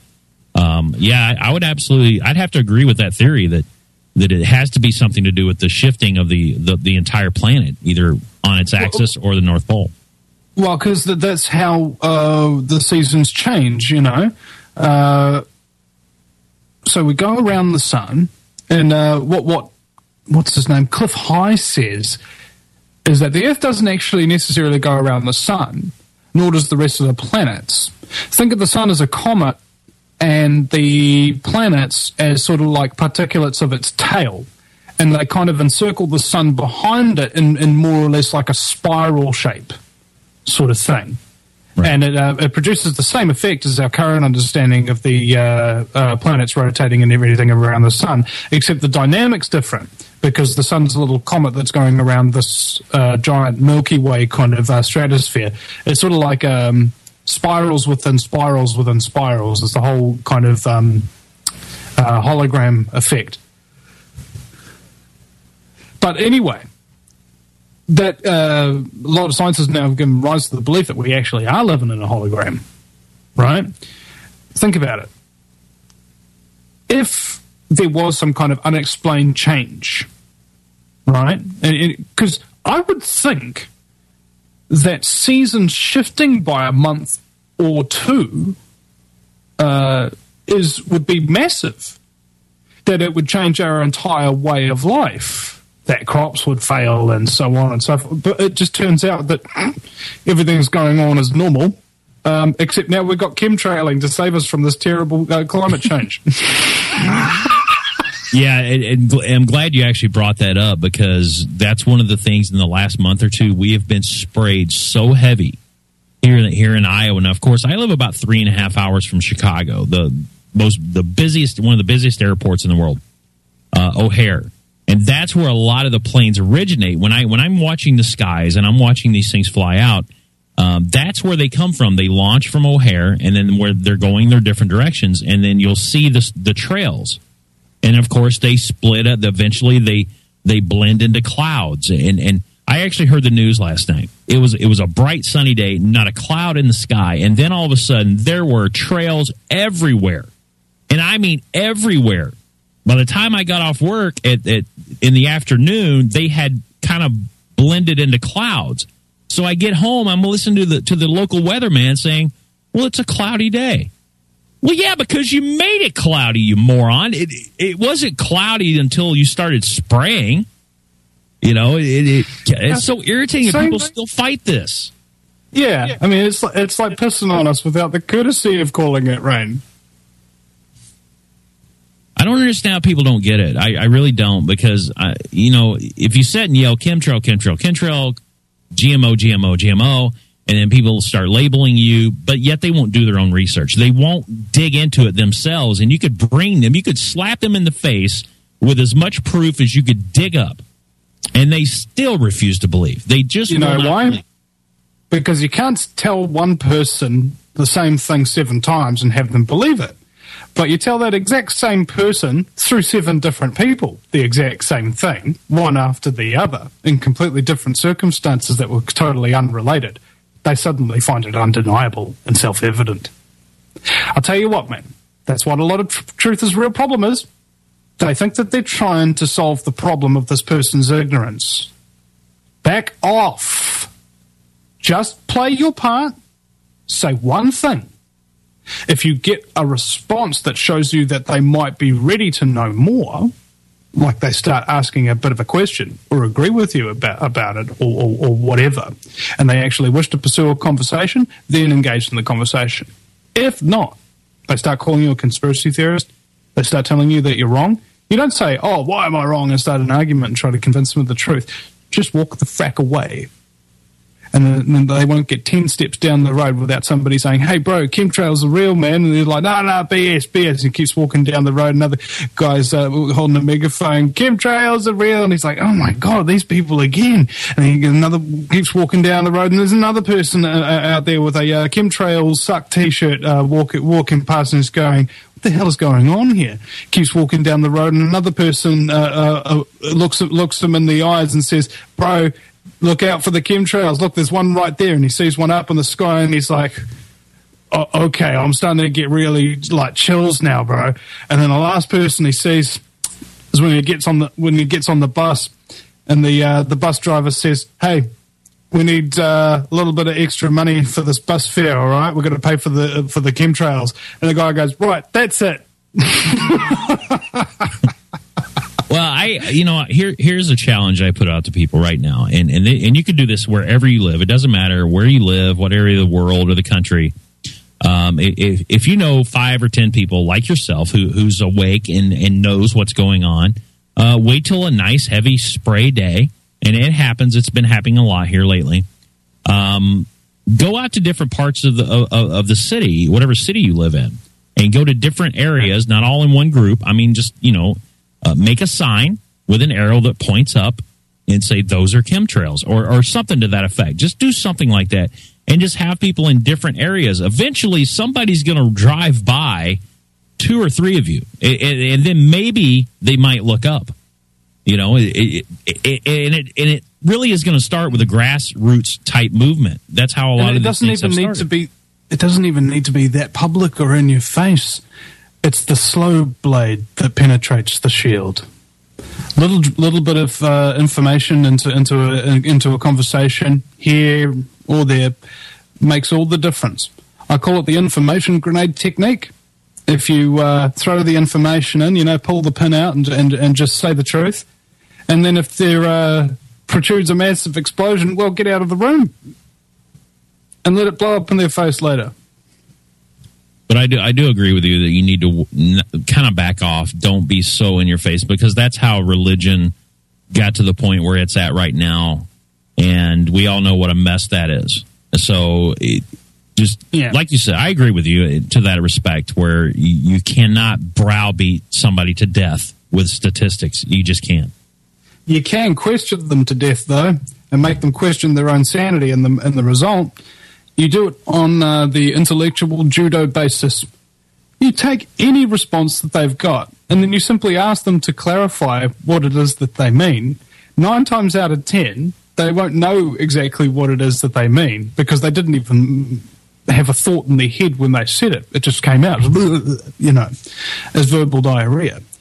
I'd have to agree with that theory that it has to be something to do with the shifting of the entire planet, either on its axis or the North Pole. Well, because that's how the seasons change, So we go around the sun, and what's his name? Cliff High says is that the Earth doesn't actually necessarily go around the sun, nor does the rest of the planets. Think of the sun as a comet and the planets as sort of like particulates of its tail, and they kind of encircle the sun behind it in more or less like a spiral shape sort of thing. Right. And it produces the same effect as our current understanding of the planets rotating and everything around the sun, except the dynamic's different, because the sun's a little comet that's going around this giant Milky Way kind of stratosphere. It's sort of like spirals within spirals within spirals. It's the whole kind of hologram effect. But anyway, that a lot of scientists now have given rise to the belief that we actually are living in a hologram, right? Think about it. If there was some kind of unexplained change, right? Because I would think that seasons shifting by a month or two would be massive. That it would change our entire way of life. That crops would fail and so on and so forth. But it just turns out that everything's going on as normal, except now we've got chemtrailing to save us from this terrible climate change. Yeah, and I'm glad you actually brought that up, because that's one of the things in the last month or two we have been sprayed so heavy here in Iowa. Now, of course, I live about 3.5 hours from Chicago, one of the busiest airports in the world, O'Hare, and that's where a lot of the planes originate. When I'm watching the skies and I'm watching these things fly out, that's where they come from. They launch from O'Hare, and then where they're going their different directions, and then you'll see the trails. And of course, they split up. Eventually, they blend into clouds. And I actually heard the news last night. It was a bright, sunny day, not a cloud in the sky. And then all of a sudden, there were trails everywhere, and I mean everywhere. By the time I got off work in the afternoon, they had kind of blended into clouds. So I get home, I'm listening to the local weatherman saying, well, it's a cloudy day. Well, yeah, because you made it cloudy, you moron. It wasn't cloudy until you started spraying. You know, it's so irritating that people still fight this. Yeah, I mean, it's like pissing on us without the courtesy of calling it rain. I don't understand how people don't get it. I really don't, because, if you sit and yell chemtrail, GMO, and then people start labeling you, but yet they won't do their own research. They won't dig into it themselves, and you could slap them in the face with as much proof as you could dig up, and they still refuse to believe. They just You know why? Believe. Because you can't tell one person the same thing 7 times and have them believe it. But you tell that exact same person through 7 different people the exact same thing, one after the other, in completely different circumstances that were totally unrelated. They suddenly find it undeniable and self-evident. I'll tell you what, man. That's what a lot of truth is real problem is. They think that they're trying to solve the problem of this person's ignorance. Back off. Just play your part. Say one thing. If you get a response that shows you that they might be ready to know more, like they start asking a bit of a question or agree with you about it or whatever, and they actually wish to pursue a conversation, then engage in the conversation. If not, they start calling you a conspiracy theorist, they start telling you that you're wrong. You don't say, oh, why am I wrong, and start an argument and try to convince them of the truth. Just walk the frack away. And then they won't get 10 steps down the road without somebody saying, hey, bro, chemtrails are real, man. And they're like, no, BS. He keeps walking down the road. Another guy's holding a megaphone, chemtrails are real. And he's like, oh, my God, these people again. And another keeps walking down the road. And there's another person out there with a chemtrails suck T-shirt walking past and is going, what the hell is going on here? Keeps walking down the road. And another person looks him in the eyes and says, bro, look out for the chemtrails. Look, there's one right there. And he sees one up in the sky and he's like, oh, okay, I'm starting to get really like chills now, bro. And then the last person he sees is when he gets on the bus and the bus driver says, hey, we need a little bit of extra money for this bus fare, all right? We're going to pay for the chemtrails. And the guy goes, right, that's it. Well, here's a challenge I put out to people right now, and you can do this wherever you live. It doesn't matter where you live, what area of the world or the country. If you know 5 or 10 people like yourself who's awake and knows what's going on, wait till a nice heavy spray day, and it happens. It's been happening a lot here lately. Go out to different parts of the city, whatever city you live in, and go to different areas. Not all in one group. I mean, just make a sign with an arrow that points up and say, those are chemtrails or something to that effect. Just do something like that and just have people in different areas. Eventually, somebody's going to drive by 2 or 3 of you, and then maybe they might look up. It really is going to start with a grassroots type movement. That's how a lot of these things have started. It doesn't even need to be that public or in your face. It's the slow blade that penetrates the shield. Little bit of information into a conversation here or there makes all the difference. I call it the information grenade technique. If you throw the information in, pull the pin out and just say the truth, and then if there protrudes a massive explosion, well, get out of the room and let it blow up in their face later. But I do agree with you that you need to kind of back off. Don't be so in your face, because that's how religion got to the point where it's at right now, and we all know what a mess that is. So, like you said, I agree with you to that respect, where you cannot browbeat somebody to death with statistics. You just can't. You can question them to death, though, and make them question their own sanity, and the result. You do it on the intellectual judo basis. You take any response that they've got, and then you simply ask them to clarify what it is that they mean. 9 times out of 10, they won't know exactly what it is that they mean, because they didn't even have a thought in their head when they said it. It just came out, as verbal diarrhea.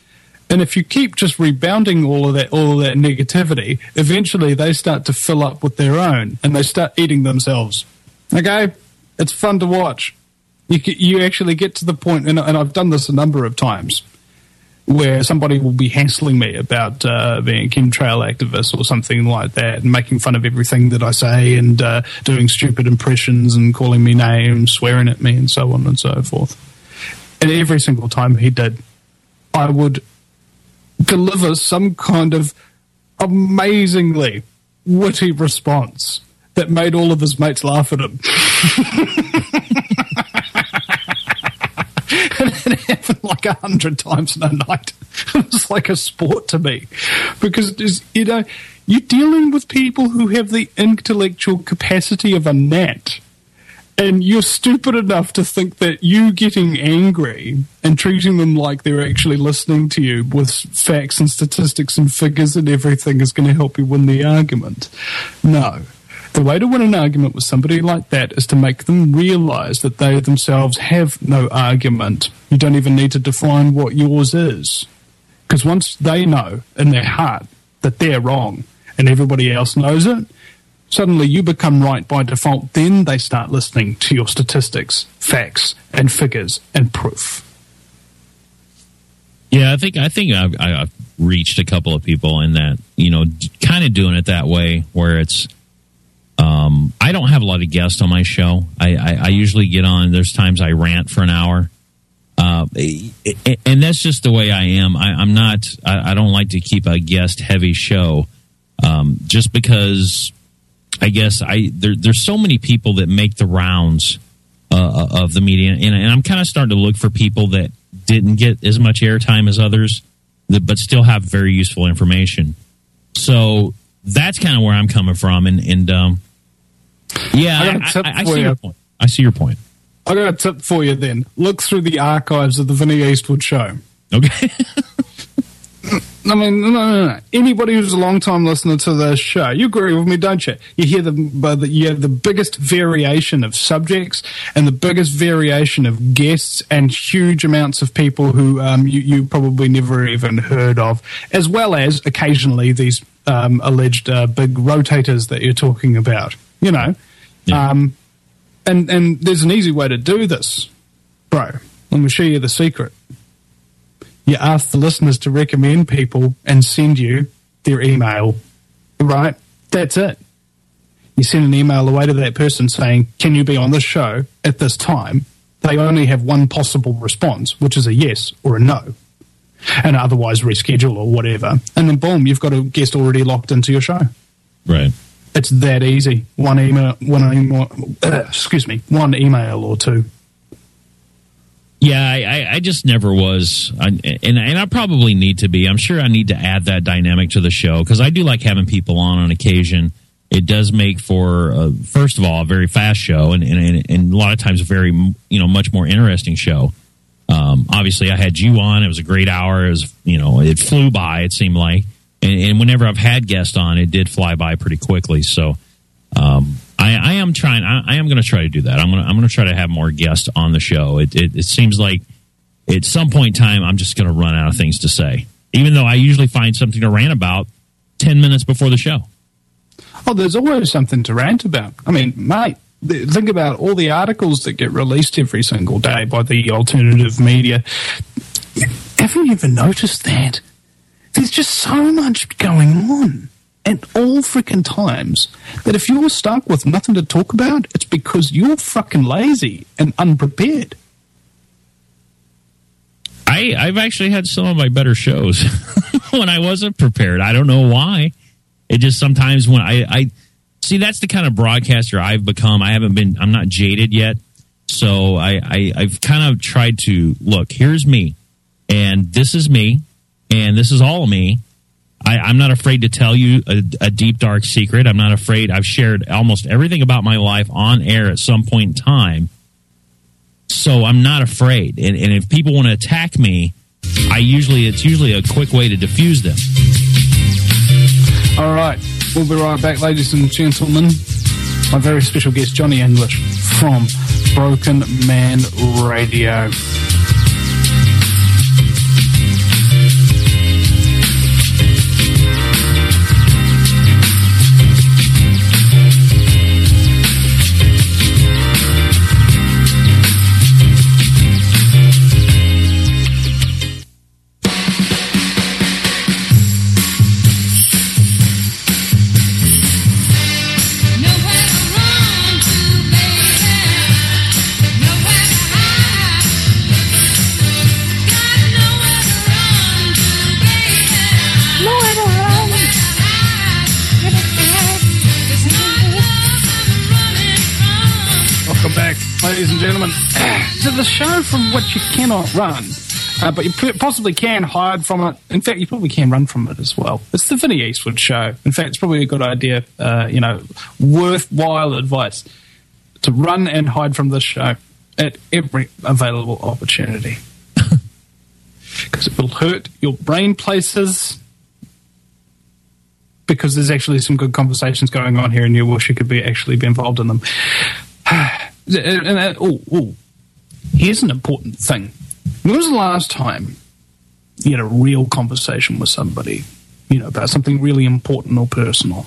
And if you keep just rebounding all of that negativity, eventually they start to fill up with their own, and they start eating themselves. Okay? It's fun to watch. You actually get to the point, and I've done this a number of times, where somebody will be hassling me about being a chemtrail activist or something like that, and making fun of everything that I say, and doing stupid impressions and calling me names, swearing at me, and so on and so forth. And every single time he did, I would deliver some kind of amazingly witty response that made all of his mates laugh at him. And it happened like 100 times in a night. It was like a sport to me. Because, you're dealing with people who have the intellectual capacity of a gnat. And you're stupid enough to think that you getting angry and treating them like they're actually listening to you with facts and statistics and figures and everything is going to help you win the argument. No. The way to win an argument with somebody like that is to make them realize that they themselves have no argument. You don't even need to define what yours is. Because once they know in their heart that they're wrong and everybody else knows it, suddenly you become right by default. Then they start listening to your statistics, facts, and figures and proof. Yeah, I think I've reached a couple of people in that, kind of doing it that way, where it's, I don't have a lot of guests on my show. I usually get on. There's times I rant for an hour, and that's just the way I am. I'm not. I don't like to keep a guest heavy show, just because. I guess there's so many people that make the rounds of the media, and I'm kind of starting to look for people that didn't get as much airtime as others, but still have very useful information. So that's kind of where I'm coming from, and yeah, I see your point. I see your point. I got a tip for you then. Look through the archives of the Vinnie Eastwood show. Okay. I mean, no. Anybody who's a long-time listener to this show, you agree with me, don't you? You hear you have the biggest variation of subjects and the biggest variation of guests and huge amounts of people who you probably never even heard of, as well as occasionally these alleged big rotators that you're talking about. Yeah. And there's an easy way to do this, bro. Let me show you the secret. You ask the listeners to recommend people and send you their email, right? That's it. You send an email away to that person saying, can you be on this show at this time? They only have one possible response, which is a yes or a no, and otherwise reschedule or whatever. And then boom, you've got a guest already locked into your show. Right. It's that easy. One email or two. Yeah, I just never was, and I probably need to be. I'm sure I need to add that dynamic to the show, because I do like having people on occasion. It does make for, first of all, a very fast show, and a lot of times a very, much more interesting show. Obviously, I had you on. It was a great hour. It was, it flew by, it seemed like. And whenever I've had guests on, it did fly by pretty quickly. So, I am going to try to do that. I'm going to try to have more guests on the show. It seems like at some point in time, I'm just going to run out of things to say, even though I usually find something to rant about 10 minutes before the show. Oh, there's always something to rant about. I mean, mate, think about all the articles that get released every single day by the alternative media. Haven't you ever noticed that? There's just so much going on at all freaking times that if you're stuck with nothing to talk about, it's because you're fucking lazy and unprepared. I've actually had some of my better shows when I wasn't prepared. I don't know why. It just sometimes when I see, that's the kind of broadcaster I've become. I'm not jaded yet. So I've kind of tried to look, here's me, and this is me, and this is all of me. I'm not afraid to tell you a deep, dark secret. I'm not afraid. I've shared almost everything about my life on air at some point in time. So I'm not afraid. And if people want to attack me, it's usually a quick way to diffuse them. All right. We'll be right back, ladies and gentlemen. My very special guest, Johnny English from Broken Man Radio. ladies and gentlemen, to the show from which you cannot run, but you possibly can hide from it. In fact, you probably can run from it as well. It's the Vinny Eastwood Show. In fact, it's probably a good idea, worthwhile advice to run and hide from this show at every available opportunity. Because it will hurt your brain places, because there's actually some good conversations going on here and you wish you could actually be involved in them. Here's an important thing. When was the last time you had a real conversation with somebody, about something really important or personal?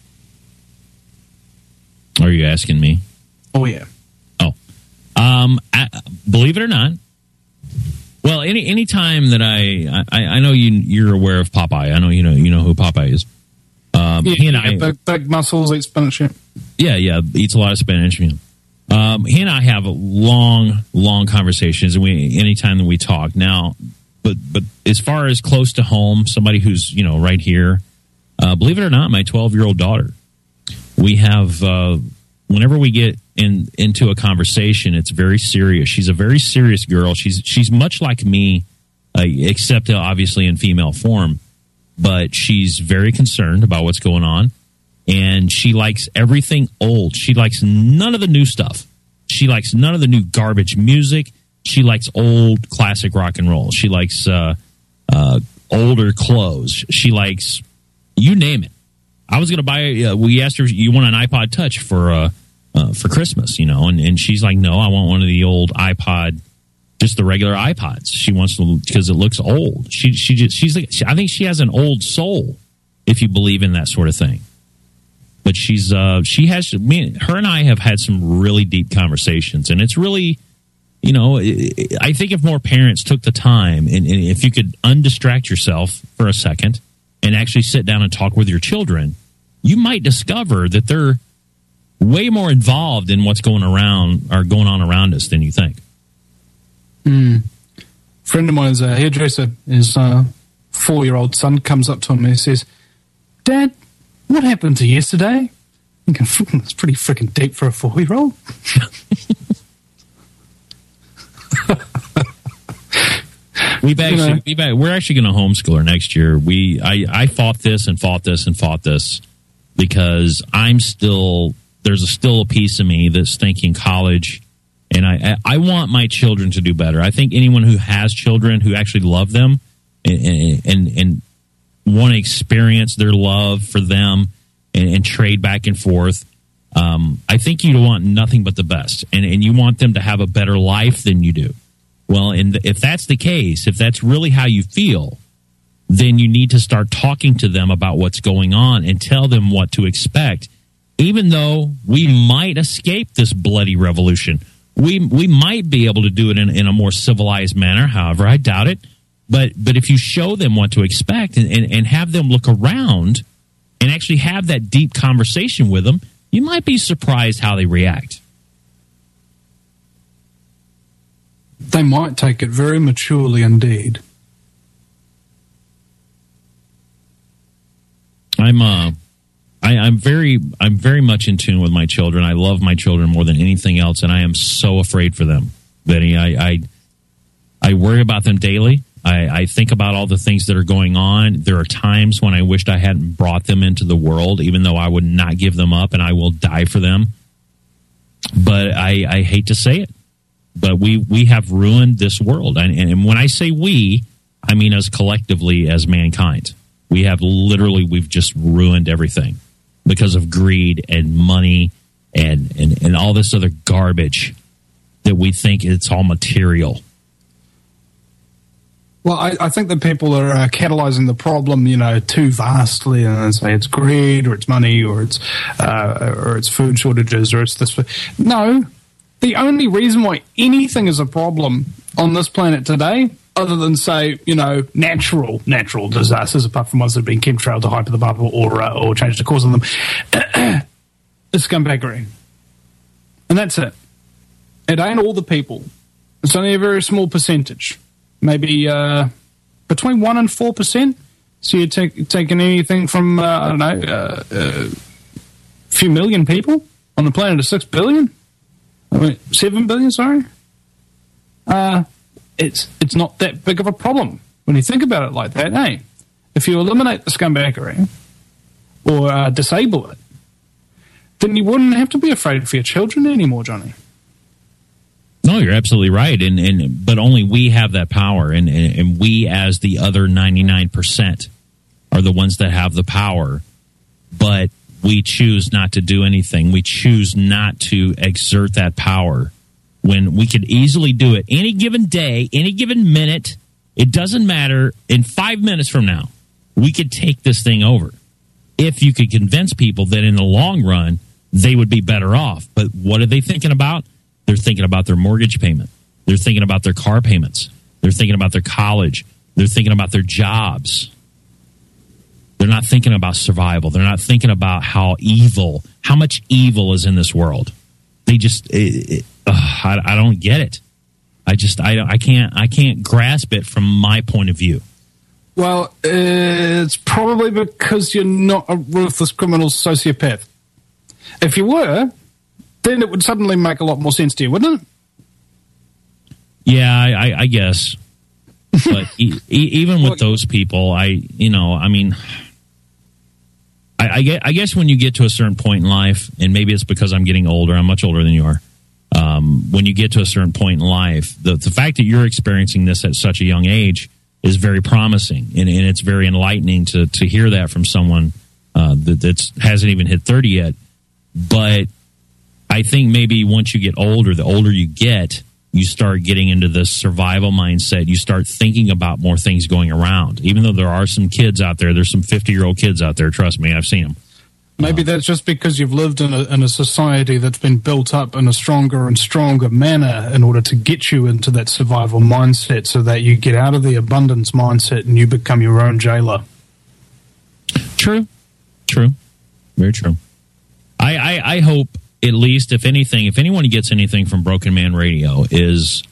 Are you asking me? Oh, yeah. Oh. Believe it or not, well, any time that I know you're aware of Popeye. I know you know who Popeye is. He and I big muscles, eat spinach. Yeah, eats a lot of spinach. He and I have long conversations, and anytime that we talk now. But as far as close to home, somebody who's right here, believe it or not, my 12-year-old daughter. We have whenever we get into a conversation, it's very serious. She's a very serious girl. She's much like me, except obviously in female form. But she's very concerned about what's going on, and she likes everything old. She likes none of the new stuff. She likes none of the new garbage music. She likes old classic rock and roll. She likes older clothes. She likes, you name it. I was going to buy. We asked her, "You want an iPod Touch for Christmas?" And she's like, "No, I want one of the old iPod." Just the regular iPods. She wants to because it looks old. She's like, I think she has an old soul, if you believe in that sort of thing. But she has her and I have had some really deep conversations, and it's really, I think if more parents took the time and if you could undistract yourself for a second and actually sit down and talk with your children, you might discover that they're way more involved in what's going on around us than you think. A friend of mine is a hairdresser. His 4-year-old son comes up to him and he says, "Dad, what happened to yesterday?" I'm thinking, that's pretty freaking deep for a 4-year-old. We're actually going to homeschool her next year. I fought this because there's still a piece of me that's thinking college. And I want my children to do better. I think anyone who has children who actually love them and want to experience their love for them and trade back and forth, I think you want nothing but the best. And you want them to have a better life than you do. Well, and if that's the case, if that's really how you feel, then you need to start talking to them about what's going on and tell them what to expect. Even though we might escape this bloody revolution. We might be able to do it in a more civilized manner. However, I doubt it. But if you show them what to expect and have them look around and actually have that deep conversation with them, you might be surprised how they react. They might take it very maturely indeed. I'm very much in tune with my children. I love my children more than anything else, and I am so afraid for them. Benny, I worry about them daily. I think about all the things that are going on. There are times when I wished I hadn't brought them into the world, even though I would not give them up, and I will die for them. But I hate to say it, but we have ruined this world. And when I say we, I mean us collectively as mankind. We've just ruined everything because of greed and money and all this other garbage that we think it's all material. Well, I think that people are catalyzing the problem, too vastly, and say it's greed or it's money or it's food shortages or it's this. No, the only reason why anything is a problem on this planet today, other than say, natural disasters, apart from ones that have been chemtrailed to hyper the bubble or changed the course of them, is scumbaggery, and that's it. It ain't all the people. It's only a very small percentage. Maybe between 1% and 4%. So you're taking anything from, a few million people on the planet of 6 billion? 7 billion, sorry? It's not that big of a problem when you think about it like that, eh? If you eliminate the scumbaggery or disable it, then you wouldn't have to be afraid for your children anymore, Johnny. No, you're absolutely right, but only we have that power, and we, as the other 99%, are the ones that have the power. But we choose not to do anything. We choose not to exert that power when we could easily do it any given day, any given minute. It doesn't matter. In 5 minutes from now, we could take this thing over. If you could convince people that in the long run, they would be better off. But what are they thinking about? They're thinking about their mortgage payment. They're thinking about their car payments. They're thinking about their college. They're thinking about their jobs. They're not thinking about survival. They're not thinking about how much evil is in this world. They just, I don't get it. I can't grasp it from my point of view. Well, it's probably because you're not a ruthless criminal sociopath. If you were, then it would suddenly make a lot more sense to you, wouldn't it? Yeah, I guess. But even with those people, I guess when you get to a certain point in life, and maybe it's because I'm getting older, I'm much older than you are. When you get to a certain point in life, the fact that you're experiencing this at such a young age is very promising, and it's very enlightening to hear that from someone that hasn't even hit 30 yet. But I think maybe once you get older, the older you get, you start getting into the survival mindset. You start thinking about more things going around. Even though there are some kids out there, there's some 50-year-old kids out there. Trust me, I've seen them. Maybe that's just because you've lived in a society that's been built up in a stronger and stronger manner in order to get you into that survival mindset so that you get out of the abundance mindset and you become your own jailer. True. Very true. I hope, at least, if anything, if anyone gets anything from Broken Man Radio, is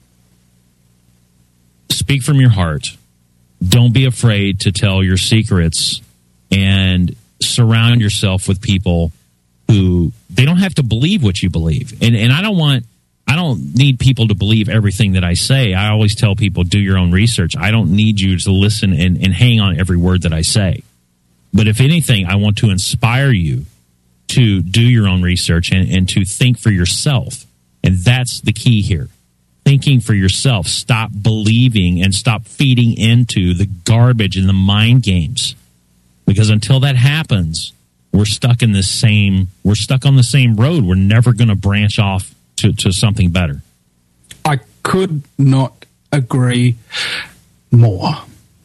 speak from your heart. Don't be afraid to tell your secrets, and surround yourself with people who they don't have to believe what you believe. And I don't need people to believe everything that I say. I always tell people, do your own research. I don't need you to listen and hang on every word that I say. But if anything, I want to inspire you to do your own research and to think for yourself. And that's the key here. Thinking for yourself. Stop believing and stop feeding into the garbage and the mind games. Because until that happens, we're stuck on the same road. We're never going to branch off to something better. I could not agree more.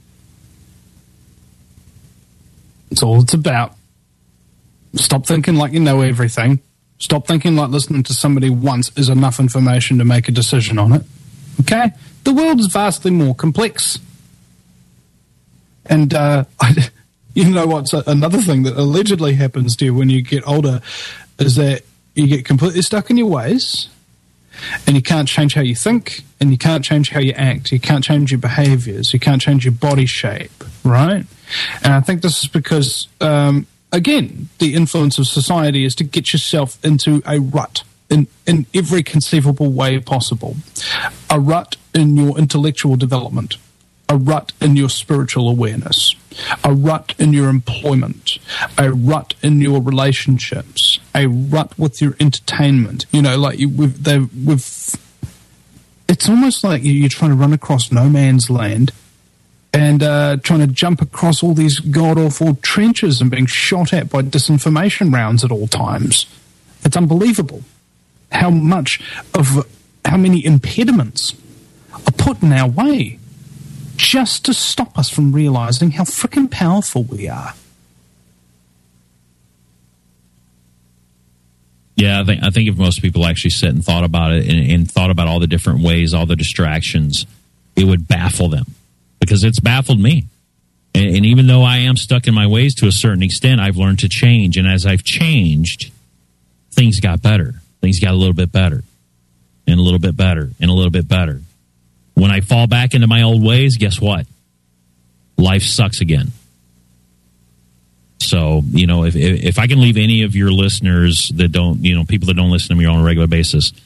It's all it's about. Stop thinking like you know everything. Stop thinking like listening to somebody once is enough information to make a decision on it. Okay? The world is vastly more complex. And you know what's another thing that allegedly happens to you when you get older is that you get completely stuck in your ways and you can't change how you think and you can't change how you act. You can't change your behaviors. You can't change your body shape, right? And I think this is because, again, the influence of society is to get yourself into a rut in every conceivable way possible. A rut in your intellectual development. A rut in your spiritual awareness, a rut in your employment, a rut in your relationships, a rut with your entertainment. You know, like it's almost like you're trying to run across no man's land and trying to jump across all these god-awful trenches and being shot at by disinformation rounds at all times. It's unbelievable how many impediments are put in our way just to stop us from realizing how freaking powerful we are. Yeah, I think if most people actually sit and thought about it and thought about all the different ways, all the distractions, it would baffle them. Because it's baffled me. And even though I am stuck in my ways to a certain extent, I've learned to change. And as I've changed, things got better. Things got a little bit better. And a little bit better. And a little bit better. When I fall back into my old ways, guess what? Life sucks again. So, you know, if I can leave any of your listeners that don't, you know, people that don't listen to me on a regular basis,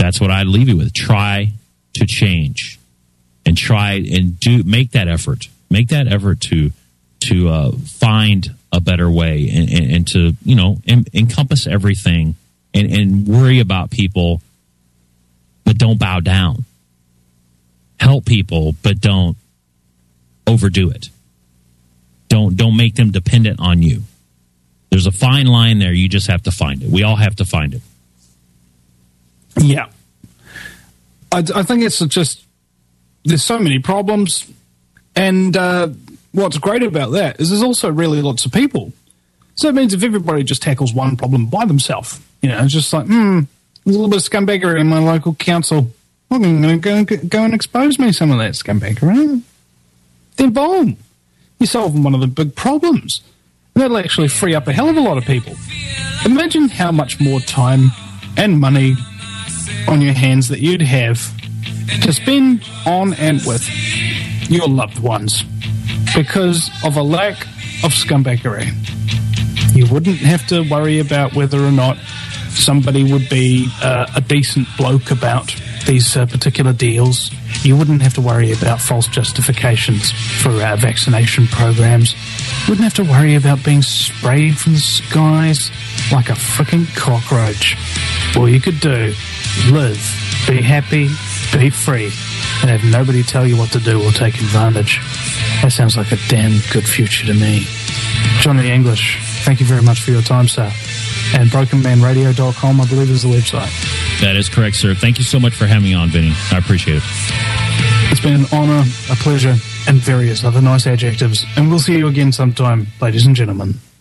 That's what I'd leave you with. Try to change, and try and make that effort. Make that effort to find a better way, and to encompass everything, and worry about people, but don't bow down. Help people, but don't overdo it. Don't make them dependent on you. There's a fine line there. You just have to find it. We all have to find it. Yeah. I think it's just, there's so many problems, and what's great about that is there's also really lots of people. So it means if everybody just tackles one problem by themselves, it's just like, there's a little bit of scumbaggery in my local council. I'm going to go and expose me some of that scumbaggery. Then boom, you're solving one of the big problems. And that'll actually free up a hell of a lot of people. Imagine how much more time and money on your hands that you'd have to spend on and with your loved ones because of a lack of scumbaggery. You wouldn't have to worry about whether or not somebody would be a decent bloke about these particular deals. You wouldn't have to worry about false justifications for vaccination programs. You wouldn't have to worry about being sprayed from the skies like a freaking cockroach. All you could do, live, be happy, be free, and have nobody tell you what to do or take advantage. That sounds like a damn good future to me. Johnny English, thank you very much for your time, sir. And BrokenManRadio.com, I believe, is the website. That is correct, sir. Thank you so much for having me on, Vinny. I appreciate it. It's been an honor, a pleasure, and various other nice adjectives. And we'll see you again sometime, ladies and gentlemen.